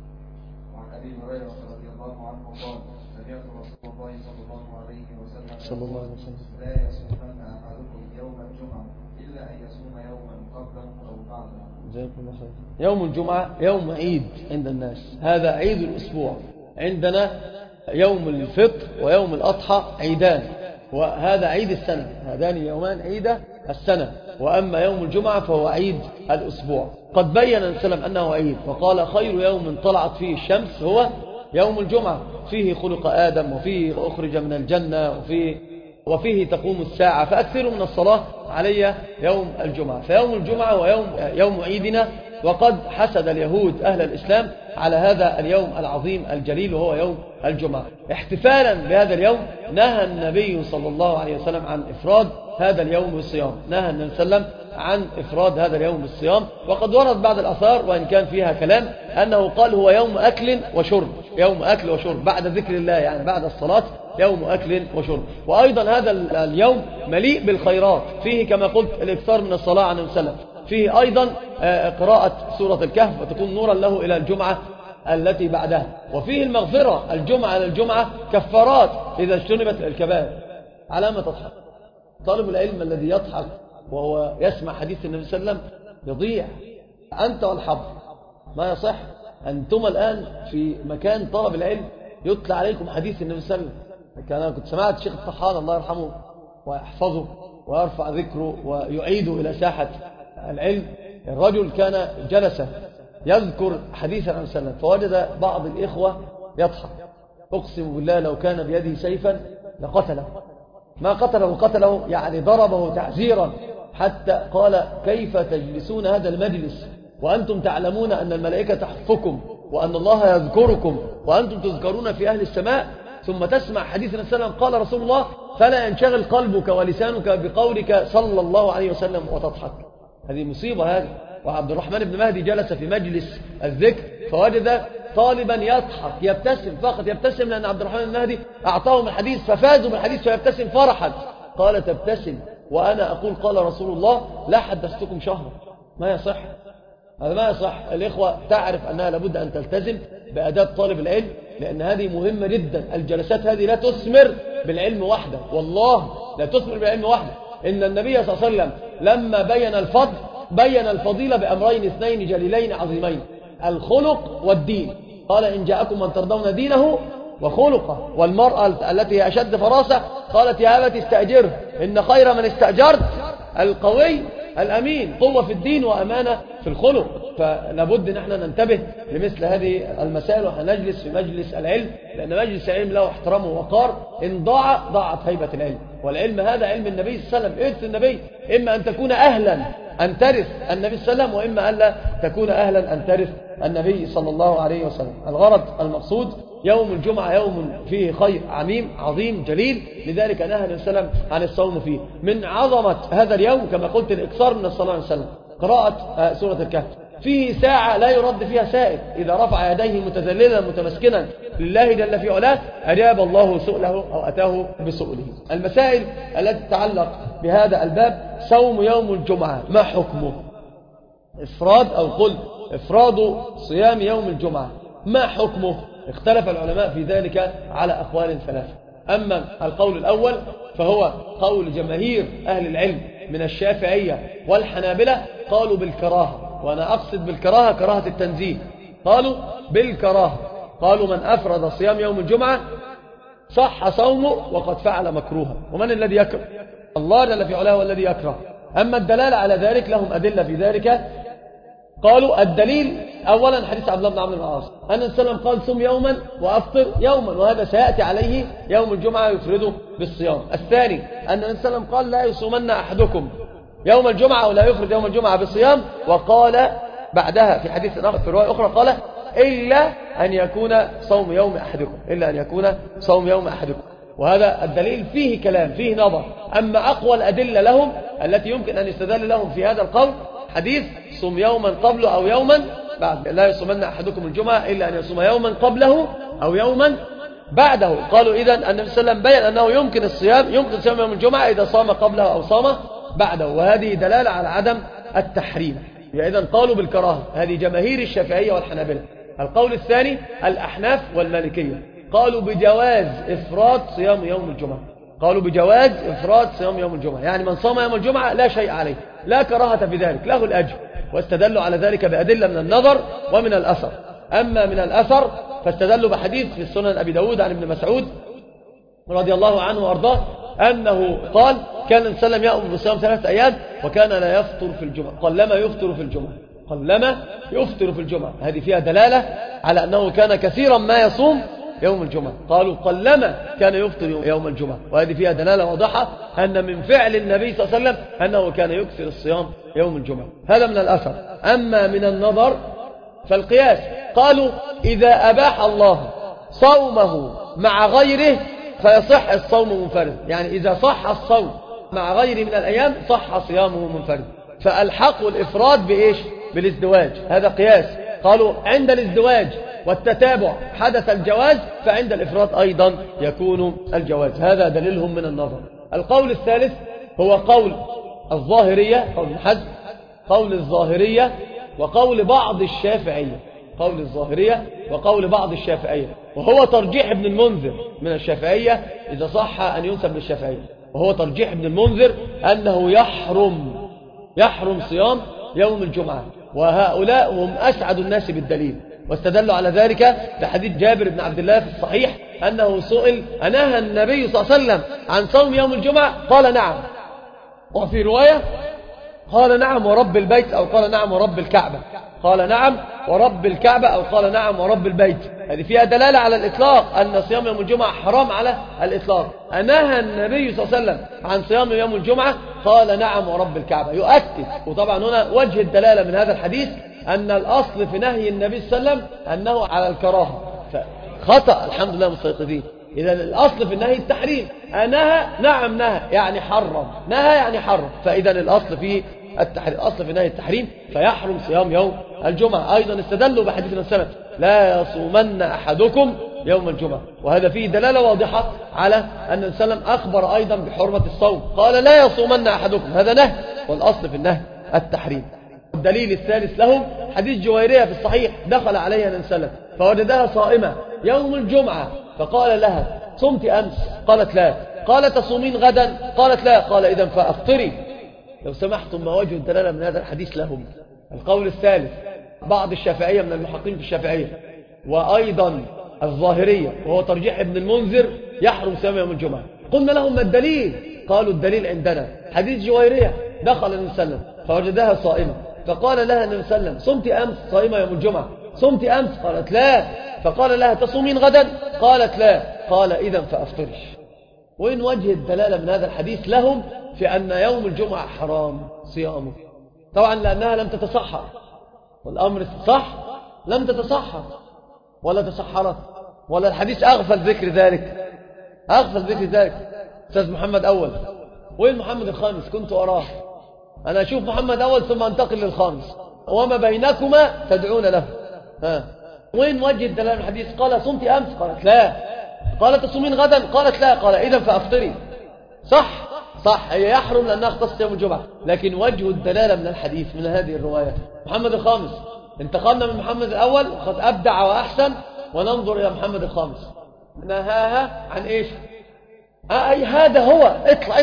وعن أبي هريرة رضي الله عنه قال: سمعت رسول الله صلى الله عليه وسلم لا يصومن أحدكم يوم الجمعة إلا أن يصوم يوما قبله أو بعده. يوم الجمعة يوم عيد عند الناس، هذا عيد الأسبوع. عندنا يوم الفطر ويوم الأضحى عيدان، وهذا عيد السنة، هذان يومان عيد السنة. وأما يوم الجمعة فهو عيد الأسبوع. قد بيّن النبي صلى الله عليه وسلم أنه عيد، وقال: خير يوم طلعت فيه الشمس هو يوم الجمعة، فيه خلق آدم، وفيه أخرج من الجنة، وفيه تقوم الساعة، فأكثروا من الصلاة علي يوم الجمعة. فيوم الجمعة هو يوم عيدنا. وقد حسد اليهود أهل الإسلام على هذا اليوم العظيم الجليل وهو يوم الجمعة. احتفالا بهذا اليوم نهى النبي صلى الله عليه وسلم عن إفراد هذا اليوم بالصيام، نهى النبي صلى الله عليه وسلم عن إفراد هذا اليوم بالصيام. وقد ورد بعض الآثار وإن كان فيها كلام أنه قال هو يوم أكل وشرب، يوم أكل وشرب بعد ذكر الله، يعني بعد الصلاة يوم أكل وشرب. وأيضا هذا اليوم مليء بالخيرات، فيه كما قلت الإكثار من الصلاة على النبي صلى الله عليه وسلم، فيه أيضا قراءة سورة الكهف وتكون نورا له إلى الجمعة التي بعدها، وفيه المغفرة الجمعة للجمعة كفارات إذا اجتنبت الكبائر. على ما تضحك طالب العلم الذي يضحك وهو يسمع حديث النبي صلى الله عليه وسلم يضيع. أنت والحظ ما يصح. أنتم الآن في مكان طلب العلم يتلى عليكم حديث النبي صلى الله عليه وسلم. أنا كنت سمعت الشيخ الطحان الله يرحمه ويحفظه ويرفع ذكره ويعيده إلى ساحة العلم. الرجل كان جلس يذكر حديث النبي صلى الله عليه وسلم، فوجد بعض الإخوة يضحك. أقسم بالله لو كان بيده سيفا لقتله، ما قتله يعني ضربه تعزيرا، حتى قال: كيف تجلسون هذا المجلس وأنتم تعلمون أن الملائكة تحفكم وأن الله يذكركم وأنتم تذكرون في أهل السماء، ثم تسمع حديث النبي صلى الله عليه وسلم قال رسول الله فلا ينشغل قلبك ولسانك بقولك صلى الله عليه وسلم وتضحك. هذه مصيبة هذه. وعبد الرحمن بن مهدي جلس في مجلس الذكر فوجد طالبا يضحك يبتسم، فقط يبتسم، لأن عبد الرحمن بن مهدي أعطاهم الحديث ففازوا بالحديث فيبتسم فرحا. قال: تبتسم وأنا أقول قال رسول الله لا حدثتكم شهرا. ما يصح، هذا ما يصح. الإخوة تعرف أنها لابد أن تلتزم بأداب طالب العلم، لأن هذه مهمة جدا. الجلسات هذه لا تثمر بالعلم وحده، والله لا تثمر بالعلم وحده. إن النبي صلى الله عليه وسلم لما بين الفضل بين الفضيلة بأمرين اثنين جليلين عظيمين: الخلق والدين. قال: إن جاءكم من ترضون دينه وخلقه. والمرأة التي هي أشد فراسة قالت: يا أبت استأجره إن خير من استأجرت القوي الأمين، قوة في الدين وأمانة في الخلق. فلابد نحن ننتبه لمثل هذه المسائل ونجلس في مجلس العلم، لأن مجلس العلم له احترام ووقار. إن ضاعت هيبة العلم. والعلم هذا علم النبي صلى الله عليه وسلم، إرث النبي، إما أن تكون أهلا أن ترث النبي صلى الله عليه وسلم، وإما أن لا تكون أهلا أن ترث النبي صلى الله عليه وسلم. الغرض المقصود يوم الجمعة يوم فيه خير عميم عظيم جليل، لذلك نهى النبي صلى الله عليه وسلم عن الصوم فيه. من عظمة هذا اليوم كما قلت الإكثار من الصلاة عليه وسلم، قراءة سورة الكهف، فيه ساعة لا يرد فيها سائل، إذا رفع يديه متذللا متمسكنا لله جل في علاه أجاب الله سؤله أو أتاه بسؤله. المسائل التي تتعلق بهذا الباب: صوم يوم الجمعة ما حكمه؟ إفراد أو قل إفراد صيام يوم الجمعة ما حكمه؟ اختلف العلماء في ذلك على أقوال ثلاثة. أما القول الأول فهو قول جماهير أهل العلم من الشافعية والحنابلة، قالوا بالكراهة، وأنا أقصد بالكراهة كراهة التنزيه، قالوا بالكراهة، قالوا من أفرد صيام يوم الجمعة صح صومه وقد فعل مكروها. ومن الذي يكره؟ الله جل في علاه والذي يكره. أما الدلالة على ذلك لهم أدلة في ذلك. قالوا الدليل أولا حديث عبد الله بن عمرو بن العاص أن النبي صلى الله عليه وسلم قال صم يوما وأفطر يوما، وهذا سيأتي عليه يوم الجمعة يفرده بالصيام. الثاني أن النبي صلى الله عليه وسلم قال لا يصومن أحدكم يوم الجمعة ولا يفرد يوم الجمعة بالصيام، وقال بعدها في حديث آخر في رواية أخرى قال إلا أن يكون صوم يوم أحدكم، إلا أن يكون صوم يوم أحدكم. وهذا الدليل فيه كلام فيه نظر. أما أقوى الأدلة لهم التي يمكن أن يستدل لهم في هذا القول حديث صم يوما قبله أو يوما بعد، لا يصومن أحدكم الجمعة إلا أن يصوم يوما قبله أو يوما بعده. قالوا إذن النبي صلى الله عليه وسلم بيّن أنه يمكن صيام يوم الجمعة إذا صام قبله أو صام بعده، وهذه دلالة على عدم التحريم. إذن قالوا بالكراهة، هذه جماهير الشافعية والحنابلة. القول الثاني الأحناف والمالكية قالوا بجواز إفراد صيام يوم الجمعة، قالوا بجواز إفراد صيام يوم الجمعة، يعني من صام يوم الجمعة لا شيء عليه، لا كراهة في ذلك، له الأجر. واستدلوا على ذلك بأدلة من النظر ومن الأثر. أما من الأثر فاستدلوا بحديث في السنن أبي داود عن ابن مسعود رضي الله عنه وأرضاه أنه قال كان النبي صلى الله عليه وسلم يأمر بالصيام 3 أيام وكان لا يفطر في الجمعة، قلما يفطر في الجمعة، قلما يفطر في الجمعة. هذه فيها دلالة على أنه كان كثيرا ما يصوم يوم الجمعة، قالوا قلما كان يفطر يوم الجمعة، وهذه فيها دلالة واضحة أن من فعل النبي صلى الله عليه وسلم أنه كان يكثر الصيام يوم الجمعة. هذا من الأثر. أما من النظر فالقياس، قالوا إذا أباح الله صومه مع غيره فيصح الصوم منفرد، يعني إذا صح الصوم مع غيره من الأيام صح صيامه منفرد، فألحقوا الإفراد بإيش؟ بالازدواج. هذا قياس. قالوا عند الازدواج والتتابع حدث الجواز، فعند الإفراد أيضا يكون الجواز. هذا دليلهم من النظر. القول الثالث هو قول الظاهرية، قول حزم، قول الظاهرية وقول بعض الشافعية، قول الظاهرية وقول بعض الشافعية، وهو ترجيح ابن المنذر من الشافعية إذا صح أن ينسب للشافعية، وهو ترجيح ابن المنذر أنه يحرم صيام يوم الجمعة، وهؤلاء هم أسعد الناس بالدليل. واستدلوا على ذلك بحديث جابر بن عبد الله في الصحيح أنه سئل أنهى النبي صلى الله عليه وسلم عن صوم يوم الجمعة؟ قال نعم. وفي رواية قال نعم ورب البيت، أو قال نعم ورب الكعبة، قال نعم ورب الكعبة أو قال نعم ورب البيت. هذه فيها دلالة على الإطلاق أن صيام يوم الجمعة حرام على الإطلاق. أنهى النبي صلى الله عليه وسلم عن صيام يوم الجمعة؟ قال نعم ورب الكعبة، يؤكد. وطبعا هنا وجه الدلالة من هذا الحديث أن الأصل في نهي النبي صلى الله عليه وسلم أنه على الكراهة، فخطأ الحمد لله مستيقظين. إذا الأصل في النهي التحريم، أنهى نعم نهى يعني حرم، نهى يعني حرم، فإذا الأصل في التحريم، الأصل في نهي التحريم، فيحرم صيام يوم الجمعة. أيضا استدلوا بحديث السنة لا يصومن أحدكم يوم الجمعة، وهذا فيه دلالة واضحة على أن النبي صلى الله عليه وسلم أخبر أيضا بحرمة الصوم، قال لا يصومن أحدكم، هذا نهي، والأصل في النهي التحريم. الدليل الثالث لهم حديث جويرية في الصحيح دخل عليها النبي صلى الله عليه وسلم فوجدها صائمة يوم الجمعة، فقال لها صمت أمس؟ قالت لا. قال تصومين غدا؟ قالت لا. قال إذن فأفطري. لو سمحتم ما وجه الدلالة من هذا الحديث لهم؟ القول الثالث بعض الشافعية من المحققين في الشافعية وأيضا الظاهرية، وهو ترجيح ابن المنذر، يحرم صيام يوم الجمعة. قلنا لهم ما الدليل؟ قالوا الدليل عندنا حديث جويرية دخل النبي صلى الله عليه وسلم فوجدها صائمة، فقال لها النبي صلى الله عليه وسلم صمت أمس؟ صائمة يوم الجمعة. صمت أمس؟ قالت لا. فقال لها تصومين غدا؟ قالت لا. قال إذن فأفطرش. وين وجه الدلالة من هذا الحديث لهم في أن يوم الجمعة حرام صيامه؟ طبعا لأنها لم تتصحر، والأمر صح لم تتصحر ولا تسحرت، ولا الحديث أغفل ذكر ذلك، أغفل ذكر ذلك. أستاذ محمد أول، وين محمد الخامس؟ كنت أراه، أنا أشوف محمد أول ثم أنتقل للخامس، وما بينكما تدعون له. وين وجه الدلالة الحديث؟ قال صمت أمس؟ قالت لا. قالت تصومين غدا؟ قالت لا. قال إذن فأفطري. صح هي يحرم لأنها اختصت يوم الجمعة، لكن وجه الدلالة من الحديث من هذه الرواية محمد الخامس. انتقلنا من محمد الأول قد أبدع وأحسن، وننظر إلى محمد الخامس. نهاها عن إيش؟ أي هذا هو.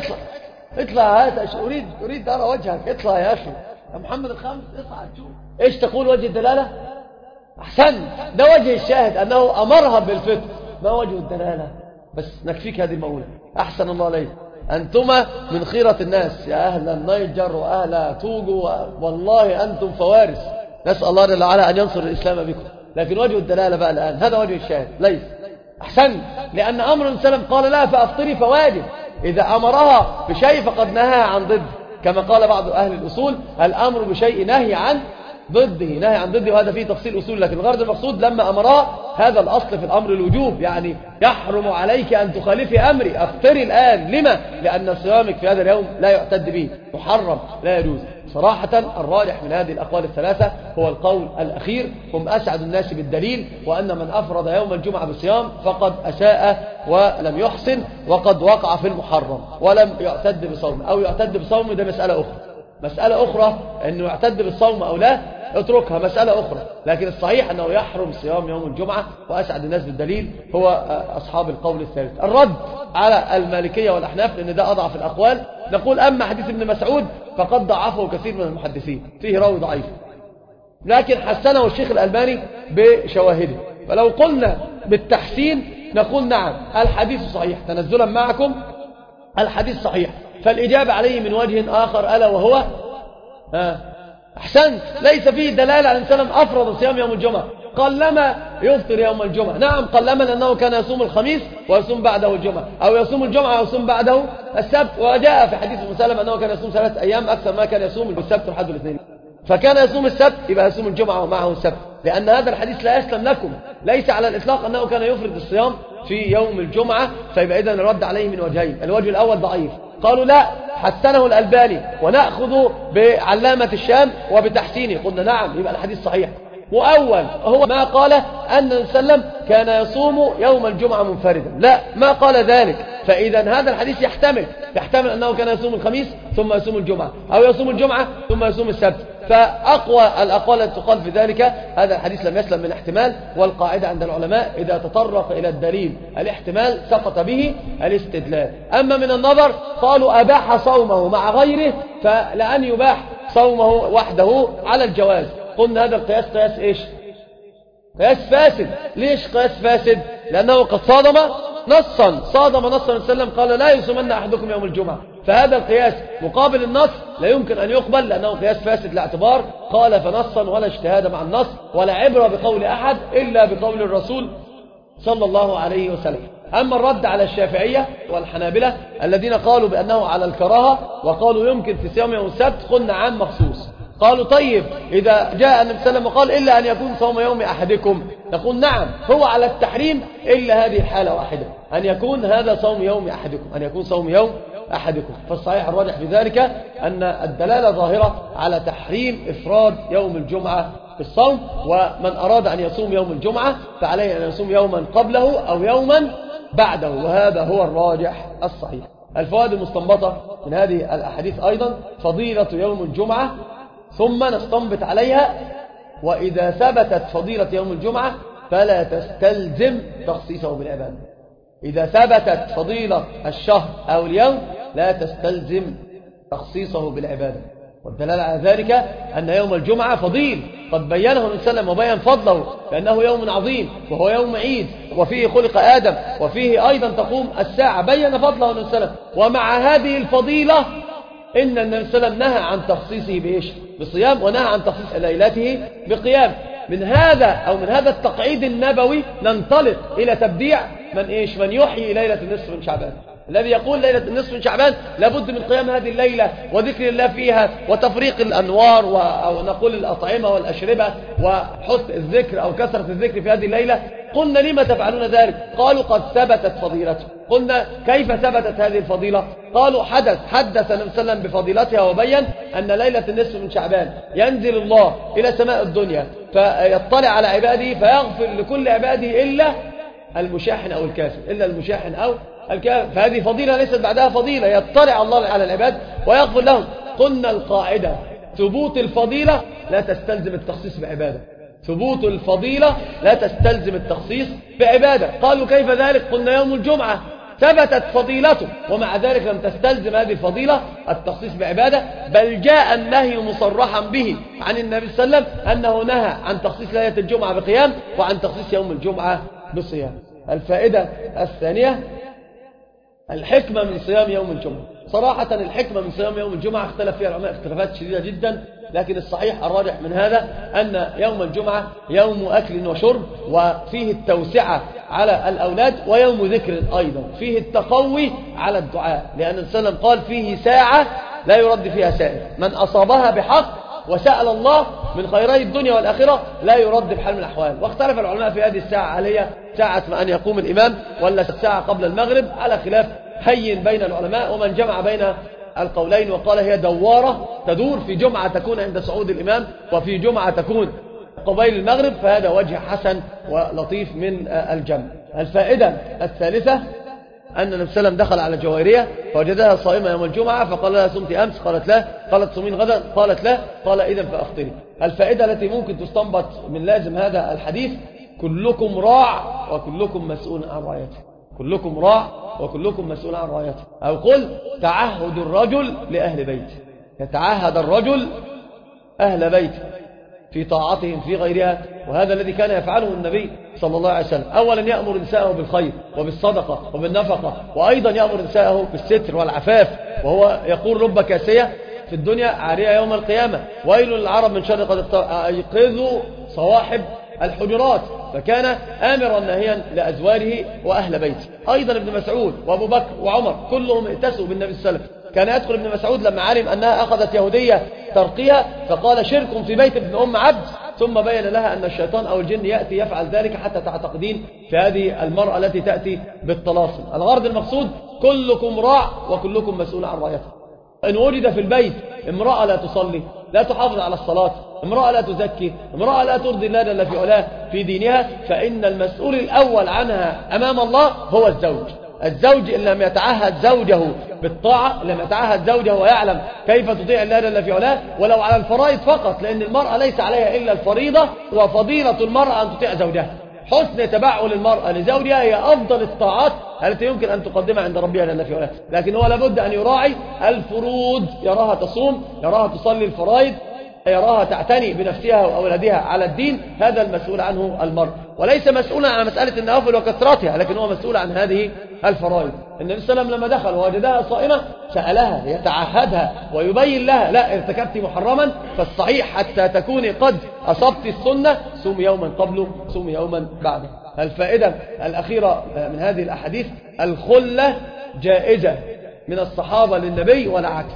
اطلع هذا. أريد أرى وجهك. اطلع يا أخي محمد الخامس. اطلع شوف إيش تقول وجه الدلالة. أحسن، ده وجه الشاهد أنه أمرها بالفطر. ما وجه الدلالة؟ بس نكفيك هذه المولى. أحسن الله عليك. أنتما من خيرة الناس يا أهل النيجر وأهل توجو، والله أنتم فوارس. نسأل الله جل وعلا أن ينصر الإسلام بكم. لكن وجه الدلالة بقى الآن هذا وجه الشاهد ليس. أحسن، لأن أمر النبي صلى الله عليه وسلم قال لا فأفطري فواجب. إذا أمرها بشيء فقد نهى عن ضد، كما قال بعض أهل الأصول الأمر بشيء نهي عن ضده، وهذا فيه تفصيل أصول، لكن الغرض المقصود لما أمرها هذا الأصل في الأمر الوجوب، يعني يحرم عليك أن تخالفي أمري. أفطري الآن. لما؟ لأن صيامك في هذا اليوم لا يعتد به، محرم، لا يجوز. صراحة الراجح من هذه الأقوال الثلاثة هو القول الأخير، هم أسعد الناس بالدليل، وأن من أفرض يوم الجمعة بصيام فقد أساء ولم يحسن، وقد وقع في المحرم ولم يعتد بصوم، أو يعتد بصوم، ده مسألة أخرى أنه يعتد بالصوم أو لا اتركها، مسألة أخرى. لكن الصحيح أنه يحرم صيام يوم الجمعة، وأسعد الناس بالدليل هو أصحاب القول الثالث. الرد على المالكية والأحناف لأن ده أضعف الأقوال، نقول أما حديث ابن مسعود فقد ضعفه كثير من المحدثين، فيه راوي ضعيف، لكن حسنه الشيخ الألباني بشواهده. فلو قلنا بالتحسين نقول نعم الحديث صحيح، تنزلا معكم الحديث صحيح. فالإجابة عليه من وجه آخر، ألا وهو أحسنت، ليس فيه دلالة على أن سلم أفرض صيام يوم الجمعة. قلما يفطر يوم الجمعة، نعم قلما، لأنه كان يصوم الخميس ويصوم بعده الجمعة، أو يصوم الجمعة ويصوم بعده السبت. وجاء في حديث ابن سلمة أنه كان يصوم 3 أيام أكثر ما كان يصوم السبت والحد والاثنين، فكان يصوم السبت يبقى يصوم الجمعة ومعه السبت، لأن هذا الحديث لا يسلم لكم. ليس على الإطلاق أنه كان يفرض الصيام في يوم الجمعة، فيبقى إذن الرد عليه من وجهين. الوجه الأول ضعيف، قالوا لا حسنه الألباني ونأخذ بعلامة الشام وبتحسينه، قلنا نعم يبقى الحديث صحيح. مؤول هو ما قال أن النبي صلى الله عليه وسلم كان يصوم يوم الجمعة منفردا، لا ما قال ذلك. فإذا هذا الحديث يحتمل أنه كان يصوم الخميس ثم يصوم الجمعة، أو يصوم الجمعة ثم يصوم السبت. فأقوى الأقوال التي تقال في ذلك هذا الحديث لم يسلم من احتمال، والقاعدة عند العلماء إذا تطرق إلى الدليل الاحتمال سقط به الاستدلال. أما من النظر قالوا أباح صومه مع غيره، فلأن يباح صومه وحده على الجواز. قلنا هذا القياس قياس إيش؟ قياس فاسد. ليش قياس فاسد؟ لأنه قد صادم نصا النبي صلى الله عليه وسلم قال لا يصومن أحدكم يوم الجمعة، فهذا القياس مقابل النص لا يمكن أن يقبل، لأنه قياس فاسد لاعتبار قال فنصا ولا اجتهاد مع النص، ولا عبرة بقول أحد إلا بقول الرسول صلى الله عليه وسلم. أما الرد على الشافعية والحنابلة الذين قالوا بأنه على الكراهة وقالوا يمكن في صيام يوم السبت، قلنا عام مخصوص. قالوا طيب إذا جاء النبي صلى الله عليه وسلم وقال إلا أن يكون صوم يوم أحدكم، نقول نعم هو على التحريم إلا هذه الحالة واحدة، أن يكون هذا صوم يوم أحدكم، أن يكون صوم يوم أحدكم. فالصحيح الراجح في ذلك أن الدلالة ظاهرة على تحريم إفراد يوم الجمعة بالصوم، ومن أراد أن يصوم يوم الجمعة فعليه أن يصوم يوما قبله أو يوما بعده، وهذا هو الراجح الصحيح. الفوائد المستنبطة من هذه الأحاديث أيضا فضيلة يوم الجمعة، ثم نستنبط عليها وإذا ثبتت فضيلة يوم الجمعة فلا تستلزم تخصيصه بالعبادة. إذا ثبتت فضيلة الشهر أو اليوم لا تستلزم تخصيصه بالعبادة. والدلالة على ذلك أن يوم الجمعة فضيل قد بينه النبي صلى الله عليه وسلم وبين فضله، لأنه يوم عظيم وهو يوم عيد وفيه خلق آدم وفيه أيضا تقوم الساعة، بين فضله النبي صلى الله عليه وسلم. ومع هذه الفضيلة إن النبي صلى الله عليه وسلم نهى عن تخصيصه بإيش؟ بصيام، ونهى عن تخصيص ليلته بقيام. من هذا التقعيد النبوي ننطلق إلى تبديع من إيش؟ من يحيي ليلة النصف من شعبان، الذي يقول ليلة النصف من شعبان لابد من قيام هذه الليلة وذكر الله فيها وتفريق الأنوار أو نقول الأطعمة والأشربة وحسن الذكر أو كثرة الذكر في هذه الليلة. قلنا لما تفعلون ذلك؟ قالوا قد ثبتت فضيلته. قلنا كيف ثبتت هذه الفضيلة؟ قالوا حدث النبي صلى الله عليه وسلم بفضيلتها وبين أن ليلة النصف من شعبان ينزل الله إلى سماء الدنيا فيطلع على عباده فيغفر لكل عباده إلا المشاحن أو الكافر، إلا المشاحن أو الكافر. فهذه فضيلة ليست بعدها فضيلة، يطلع الله على العباد ويغفر لهم. قلنا القاعدة ثبوت الفضيلة لا تستلزم التخصيص بعبادة، ثبوت الفضيلة لا تستلزم التخصيص بعبادة. قالوا كيف ذلك؟ قلنا يوم الجمعة ثبتت فضيلته ومع ذلك لم تستلزم هذه الفضيلة التخصيص بعبادة، بل جاء النهي مصرحا به عن النبي صلى الله عليه وسلم أنه نهى عن تخصيص ليلة الجمعة بقيام وعن تخصيص يوم الجمعة بصيام. الفائدة الثانية الحكمة من صيام يوم الجمعة. صراحة الحكمة من صيام يوم الجمعة اختلف فيها العلماء اختلافات شديدة جدا، لكن الصحيح الراجح من هذا أن يوم الجمعة يوم أكل وشرب وفيه التوسعة على الأولاد، ويوم ذكر أيضا فيه التقوي على الدعاء، لأن النبي صلى الله عليه وسلم قال فيه ساعة لا يرد فيها سائل، من أصابها بحق وسأل الله من خيري الدنيا والآخرة لا يرد بحال من الأحوال. واختلف العلماء في هذه الساعة، هل هي ساعة أن يقوم الإمام ولا ساعة قبل المغرب، على خلاف هين بين العلماء، ومن جمع بين القولين وقال هي دوارة تدور، في جمعة تكون عند صعود الإمام وفي جمعة تكون قبيل المغرب، فهذا وجه حسن ولطيف من الجمع. الفائدة الثالثة أن النبي صلى الله عليه وسلم دخل على جويرية فوجدها صائمة يوم الجمعة فقال لها صمت أمس؟ قالت لا. قالت صومين غدا؟ قالت لا. قال إذن فأفطري. الفائدة التي ممكن تستنبط من لازم هذا الحديث كلكم راع وكلكم مسؤول عن رعيته، كلكم راع وكلكم مسؤول عن رعيته. أو قل تعهد الرجل لأهل بيته، يتعهد الرجل أهل بيته في طاعتهم في غيرها، وهذا الذي كان يفعله النبي صلى الله عليه وسلم. أولا يأمر نساءه بالخير وبالصدقة وبالنفقة، وأيضا يأمر نساءه بالستر والعفاف، وهو يقول رب كاسية في الدنيا عارية يوم القيامة، ويل للعرب من شر قد أيقظوا صواحب الحجرات، فكان آمرا ناهيا لأزواجه وأهل بيته. أيضا ابن مسعود وأبو بكر وعمر كلهم ائتسوا بالنبي صلى الله عليه وسلم. كان يدخل ابن مسعود لما علم أنها أخذت يهودية ترقيها فقال شرك في بيت ابن أم عبد، ثم بين لها أن الشيطان أو الجن يأتي يفعل ذلك حتى تعتقدين في هذه المرأة التي تأتي بالطلاسم. الغرض المقصود كلكم راع وكلكم مسؤول عن رعيته. إن وجد في البيت امرأة لا تصلي، لا تحافظ على الصلاة، امرأة لا تزكي، امرأة لا ترضي الله جل في علاه في دينها، فإن المسؤول الأول عنها أمام الله هو الزوج. الزوج إن لم يتعهد زوجه بالطاعة، لم يتعهد زوجه ويعلم كيف تطيع الله جل في علاه ولو على الفرائض فقط، لأن المرأة ليس عليها إلا الفريضة، وفضيلة المرأة أن تطيع زوجها. حسن تبعل المرأة لزوجها هي أفضل الطاعات التي يمكن أن تقدمها عند ربها جل في علاه، لكن هو لابد أن يراعي الفروض، يراها تصوم، يراها تصلي الفرائض، يراها تعتني بنفسها وأولادها على الدين. هذا المسؤول عنه المرء، وليس مسؤولا عن مسألة النوافل وكثرتها، لكن هو مسؤول عن هذه الفرائض. النبي صلى الله عليه وسلم لما دخل ووجدها صائمة سألها يتعهدها ويبين لها لا ارتكبت محرما، فالصحيح حتى تكوني قد أصبت السنة صوم يوما قبله صوم يوما بعده. الفائدة الأخيرة من هذه الأحاديث الخلة جائزة من الصحابة للنبي ولا عكس.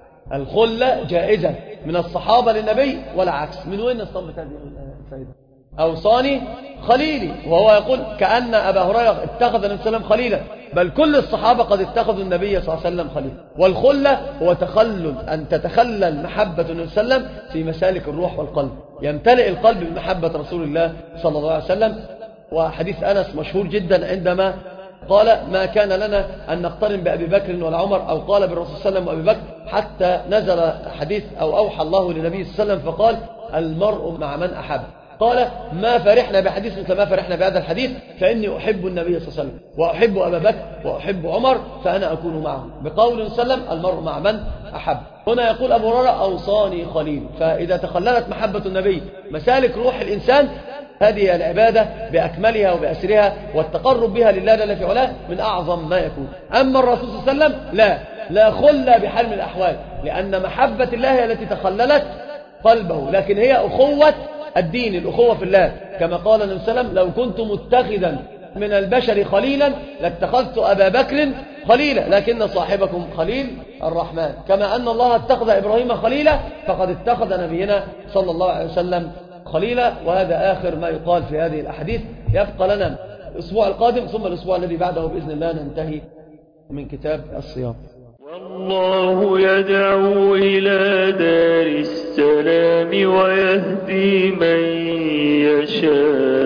الخلة جائزة من الصحابة للنبي ولا عكس. من وين نستنبط هذه الفائدة؟ أوصاني خليلي، وهو يقول كأن أبا هريرة اتخذ النبي صلى الله عليه وسلم خليلا، بل كل الصحابة قد اتخذوا النبي صلى الله عليه وسلم خليلا. والخلة هو تخلل، أن تتخلل محبة النبي صلى الله عليه وسلم في مسالك الروح والقلب، يمتلئ القلب بمحبة رسول الله صلى الله عليه وسلم. وحديث أنس مشهور جدا عندما قال ما كان لنا أن نقترن بأبي بكر ولا عمر، أو قال بالرسول صلى الله عليه وسلم وأبي بكر، حتى نزل حديث أو أوحى الله للنبي صلى الله عليه وسلم فقال المرء مع من أحب. قال ما فرحنا بحديث مثل ما فرحنا بهذا الحديث، فإني أحب النبي صلى الله عليه وسلم وأحب أبا بكر وأحب عمر فأنا أكون معه. بقول صلى الله عليه وسلم المرء مع من أحب. هنا يقول أبو هريرة أوصاني خليل. فإذا تخللت محبة النبي مسالك روح الإنسان، هذه العبادة بأكملها وبأسرها والتقرب بها لله جل في علاه من أعظم ما يكون. أما الرسول صلى الله عليه وسلم لا خلة بحال من الأحوال، لأن محبة الله التي تخللت قلبه، لكن هي أخوة الدين، الأخوة في الله، كما قال النبي صلى الله عليه وسلم لو كنت متخذا من البشر خليلا لاتخذت أبا بكر خليلا لكن صاحبكم خليل الرحمن. كما أن الله اتخذ إبراهيم خليلا فقد اتخذ نبينا صلى الله عليه وسلم خليلا. وهذا آخر ما يقال في هذه الأحاديث. يبقى لنا الأسبوع القادم ثم الأسبوع الذي بعده بإذن الله ننتهي من كتاب الصيام. والله يدعو إلى دار السلام ويهدي من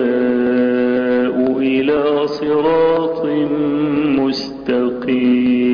يشاء إلى صراط مستقيم.